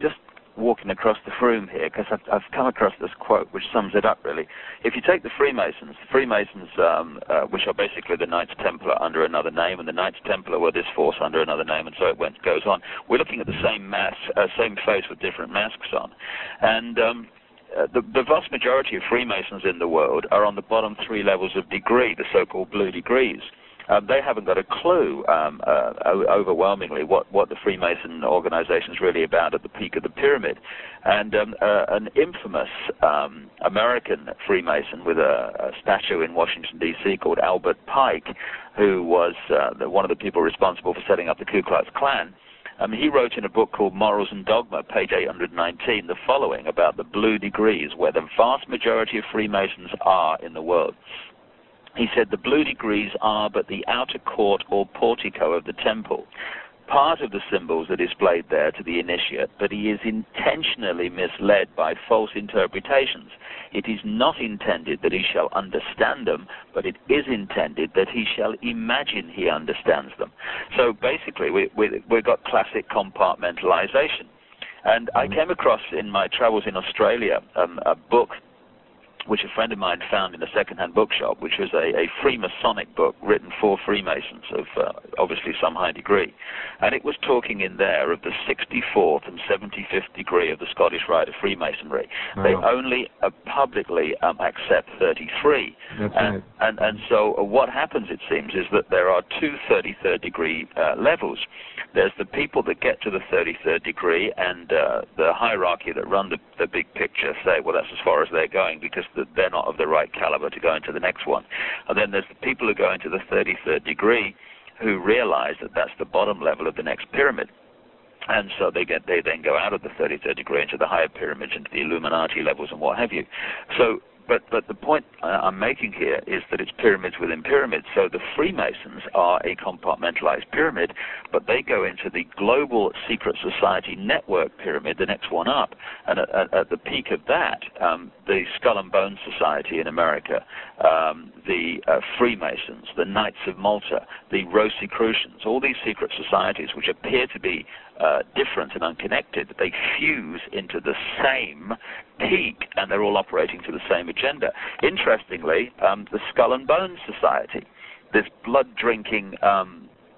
walking across the room here because I've, I've come across this quote which sums it up really. If you take the Freemasons, the Freemasons, um, uh, which are basically the Knights Templar under another name, and the Knights Templar were this force under another name, and so it went goes on. We're looking at the same mask, uh, same face with different masks on, and um, uh, the, the vast majority of Freemasons in the world are on the bottom three levels of degree, the so-called blue degrees. Um, they haven't got a clue, um, uh, overwhelmingly, what, what the Freemason organization is really about at the peak of the pyramid. And um, uh, an infamous um, American Freemason with a, a statue in Washington, D C called Albert Pike, who was uh, the, one of the people responsible for setting up the Ku Klux Klan, Um, he wrote in a book called Morals and Dogma, page eight hundred nineteen, the following about the blue degrees, where the vast majority of Freemasons are in the world. He said, the blue degrees are but the outer court or portico of the temple, part of the symbols are displayed there to the initiate, but he is intentionally misled by false interpretations. It is not intended that he shall understand them, but it is intended that he shall imagine he understands them. So basically, we, we, we've got classic compartmentalization. And I came across in my travels in Australia um, a book which a friend of mine found in a second-hand bookshop, which was a, a Freemasonic book written for Freemasons of uh, obviously some high degree. And it was talking in there of the sixty-fourth and seventy-fifth degree of the Scottish Rite of Freemasonry. Oh. They only uh, publicly um, accept thirty-three. That's and, right. and, and so uh, what happens, it seems, is that there are two thirty-third degree uh, levels. There's the people that get to the thirty-third degree, and uh, the hierarchy that run the, the big picture say, well, that's as far as they're going because the, they're not of the right caliber to go into the next one. And then there's the people who go into the thirty-third degree who realize that that's the bottom level of the next pyramid. And so they get they then go out of the thirty-third degree into the higher pyramids, into the Illuminati levels and what have you. So But, but the point I'm making here is that it's pyramids within pyramids. So the Freemasons are a compartmentalized pyramid, but they go into the global secret society network pyramid, the next one up. And at, at, at the peak of that, um, the Skull and Bones Society in America, um, the uh, Freemasons, the Knights of Malta, the Rosicrucians, all these secret societies which appear to be Uh, different and unconnected, they fuse into the same peak, and they're all operating to the same agenda. Interestingly, um, the Skull and Bones Society, this blood-drinking um,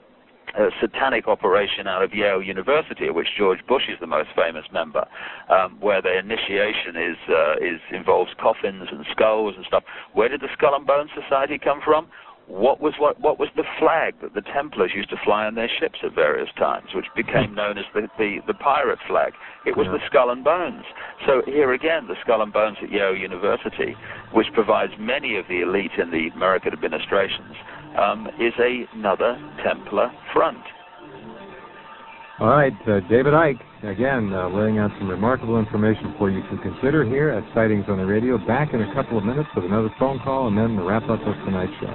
uh, satanic operation out of Yale University, of which George Bush is the most famous member, um, where the initiation is uh, is involves coffins and skulls and stuff. Where did the Skull and Bones Society come from? What was what, what was the flag that the Templars used to fly on their ships at various times, which became known as the, the, the pirate flag? It was yeah. the Skull and Bones. So here again, the Skull and Bones at Yale University, which provides many of the elite in the American administrations, um, is a, another Templar front. All right, uh, David Icke, again, uh, laying out some remarkable information for you to consider here at Sightings on the Radio. Back in a couple of minutes with another phone call and then the wrap-up of tonight's show.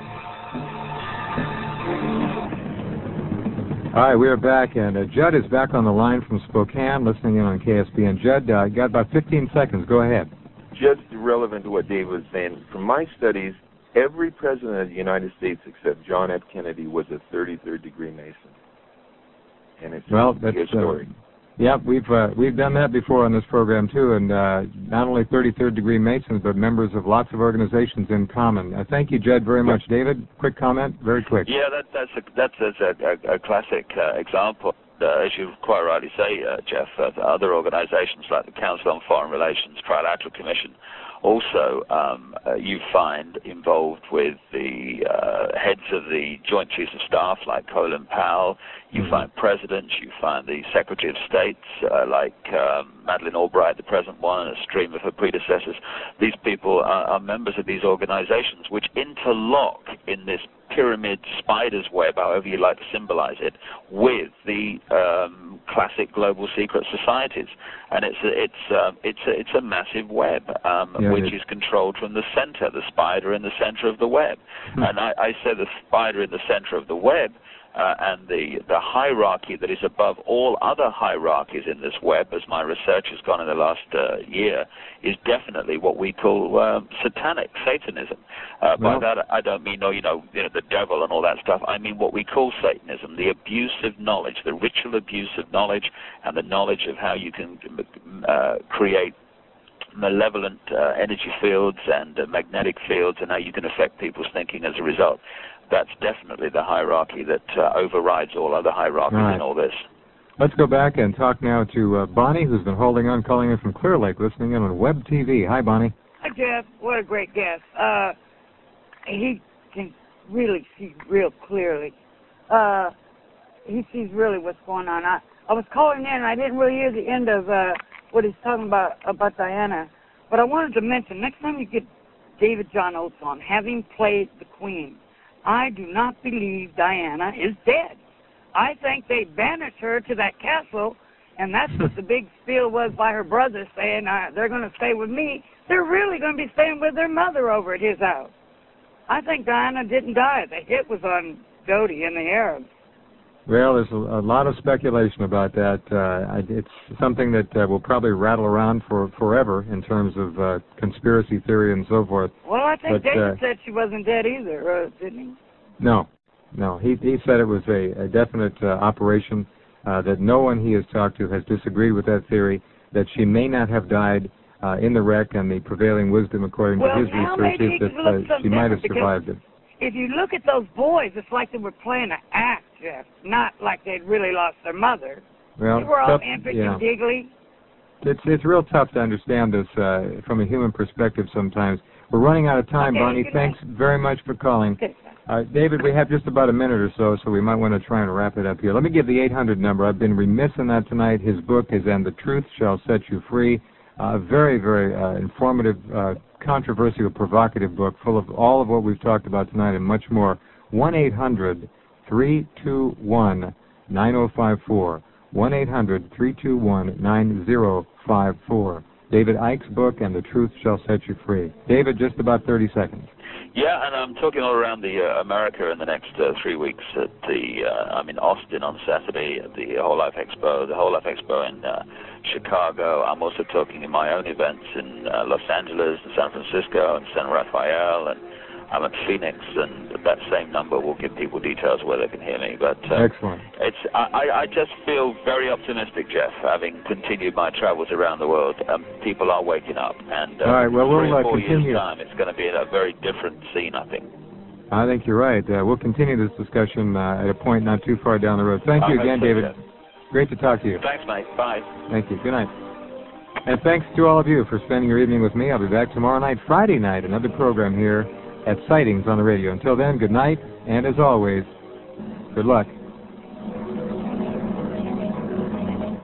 All right, we are back, and uh, Judd is back on the line from Spokane, listening in on K S B N. Judd, uh, got about fifteen seconds. Go ahead. Just relevant to what Dave was saying, from my studies, every president of the United States except John F. Kennedy was a thirty-third degree Mason. And it's well, that's a story. Uh, yeah, we've uh, we've done that before on this program too, and uh, not only thirty-third degree Masons, but members of lots of organizations in common. Uh, thank you, Judd, very much. David, quick comment, very quick. Yeah, that, that's a, that's, that's a, a, a classic uh, example. Uh, as you quite rightly say, uh, Jeff, uh, other organizations like the Council on Foreign Relations, Trilateral Commission, also um, uh, you find involved with the uh, heads of the Joint Chiefs of Staff like Colin Powell. You mm-hmm. find presidents, you find the Secretary of States uh, like um, Madeleine Albright, the present one, and a stream of her predecessors. These people are, are members of these organizations which interlock in this pyramid spider's web, however you like to symbolize it, with the um, classic global secret societies, and it's a, it's a, it's a, it's a massive web um, yeah, which is controlled from the center, the spider in the center of the web. Mm-hmm. And I, I say the spider in the center of the web uh, and the, the hierarchy that is above all other hierarchies in this web, as my research has gone in the last uh, year, is definitely what we call uh, satanic, Satanism. Uh, well, by that, I don't mean, oh, you know, you know, the devil and all that stuff. I mean what we call Satanism, the abuse of knowledge, the ritual abuse of knowledge, and the knowledge of how you can uh, create malevolent uh, energy fields and uh, magnetic fields, and how you can affect people's thinking as a result. That's definitely the hierarchy that uh, overrides all other hierarchies all right. in all this. Let's go back and talk now to uh, Bonnie, who's been holding on, calling in from Clear Lake, listening in on Web T V. Hi, Bonnie. Hi, Jeff. What a great guest. Uh, he can really see real clearly. Uh, he sees really what's going on. I, I was calling in, and I didn't really hear the end of uh, what he's talking about, about Diana. But I wanted to mention, next time you get David John Oates on, having played the Queen, I do not believe Diana is dead. I think they banished her to that castle, and that's what the big spiel was by her brother saying, uh, they're going to stay with me. They're really going to be staying with their mother over at his house. I think Diana didn't die. The hit was on Dodi and the Arabs. Well, there's a, a lot of speculation about that. Uh, it's something that uh, will probably rattle around for forever in terms of uh, conspiracy theory and so forth. Well, I think but, David uh, said she wasn't dead either, uh, didn't he? No, no. He he said it was a, a definite uh, operation, uh, that no one he has talked to has disagreed with that theory, that she may not have died uh, in the wreck, and the prevailing wisdom, according well, to his research, is that uh, she might have survived it. If you look at those boys, it's like they were playing an act, Jeff, not like they'd really lost their mother. Well, they were all tough, impish yeah. and giggly. It's it's real tough to understand this uh, from a human perspective sometimes. We're running out of time, okay, Bonnie. Thanks night. very much for calling. Okay. Uh, David, we have just about a minute or so, so we might want to try and wrap it up here. Let me give the eight hundred number. I've been remiss in that tonight. His book is And the Truth Shall Set You Free. A uh, very, very uh, informative, uh, controversial, provocative book full of all of what we've talked about tonight and much more. one eight hundred three two one nine zero five four. one eight hundred three two one nine zero five four. David Icke's book, And the Truth Shall Set You Free. David, just about thirty seconds. Yeah, and I'm talking all around the uh, America in the next uh, three weeks. At the uh, I'm in Austin on Saturday at the Whole Life Expo, the Whole Life Expo in uh, Chicago. I'm also talking in my own events in uh, Los Angeles and San Francisco and San Rafael, and I'm at Phoenix, and that same number will give people details where they can hear me. But uh, excellent. It's I, I just feel very optimistic, Jeff, having continued my travels around the world. Um, people are waking up, and uh, all right, well, three we'll or uh, four continue. years' time, it's going to be a very different scene, I think. I think you're right. Uh, we'll continue this discussion uh, at a point not too far down the road. Thank you I again, so, David. Jeff. Great to talk to you. Thanks, mate. Bye. Thank you. Good night. And thanks to all of you for spending your evening with me. I'll be back tomorrow night, Friday night, another program here at Sightings on the Radio. Until then, good night, and as always, good luck.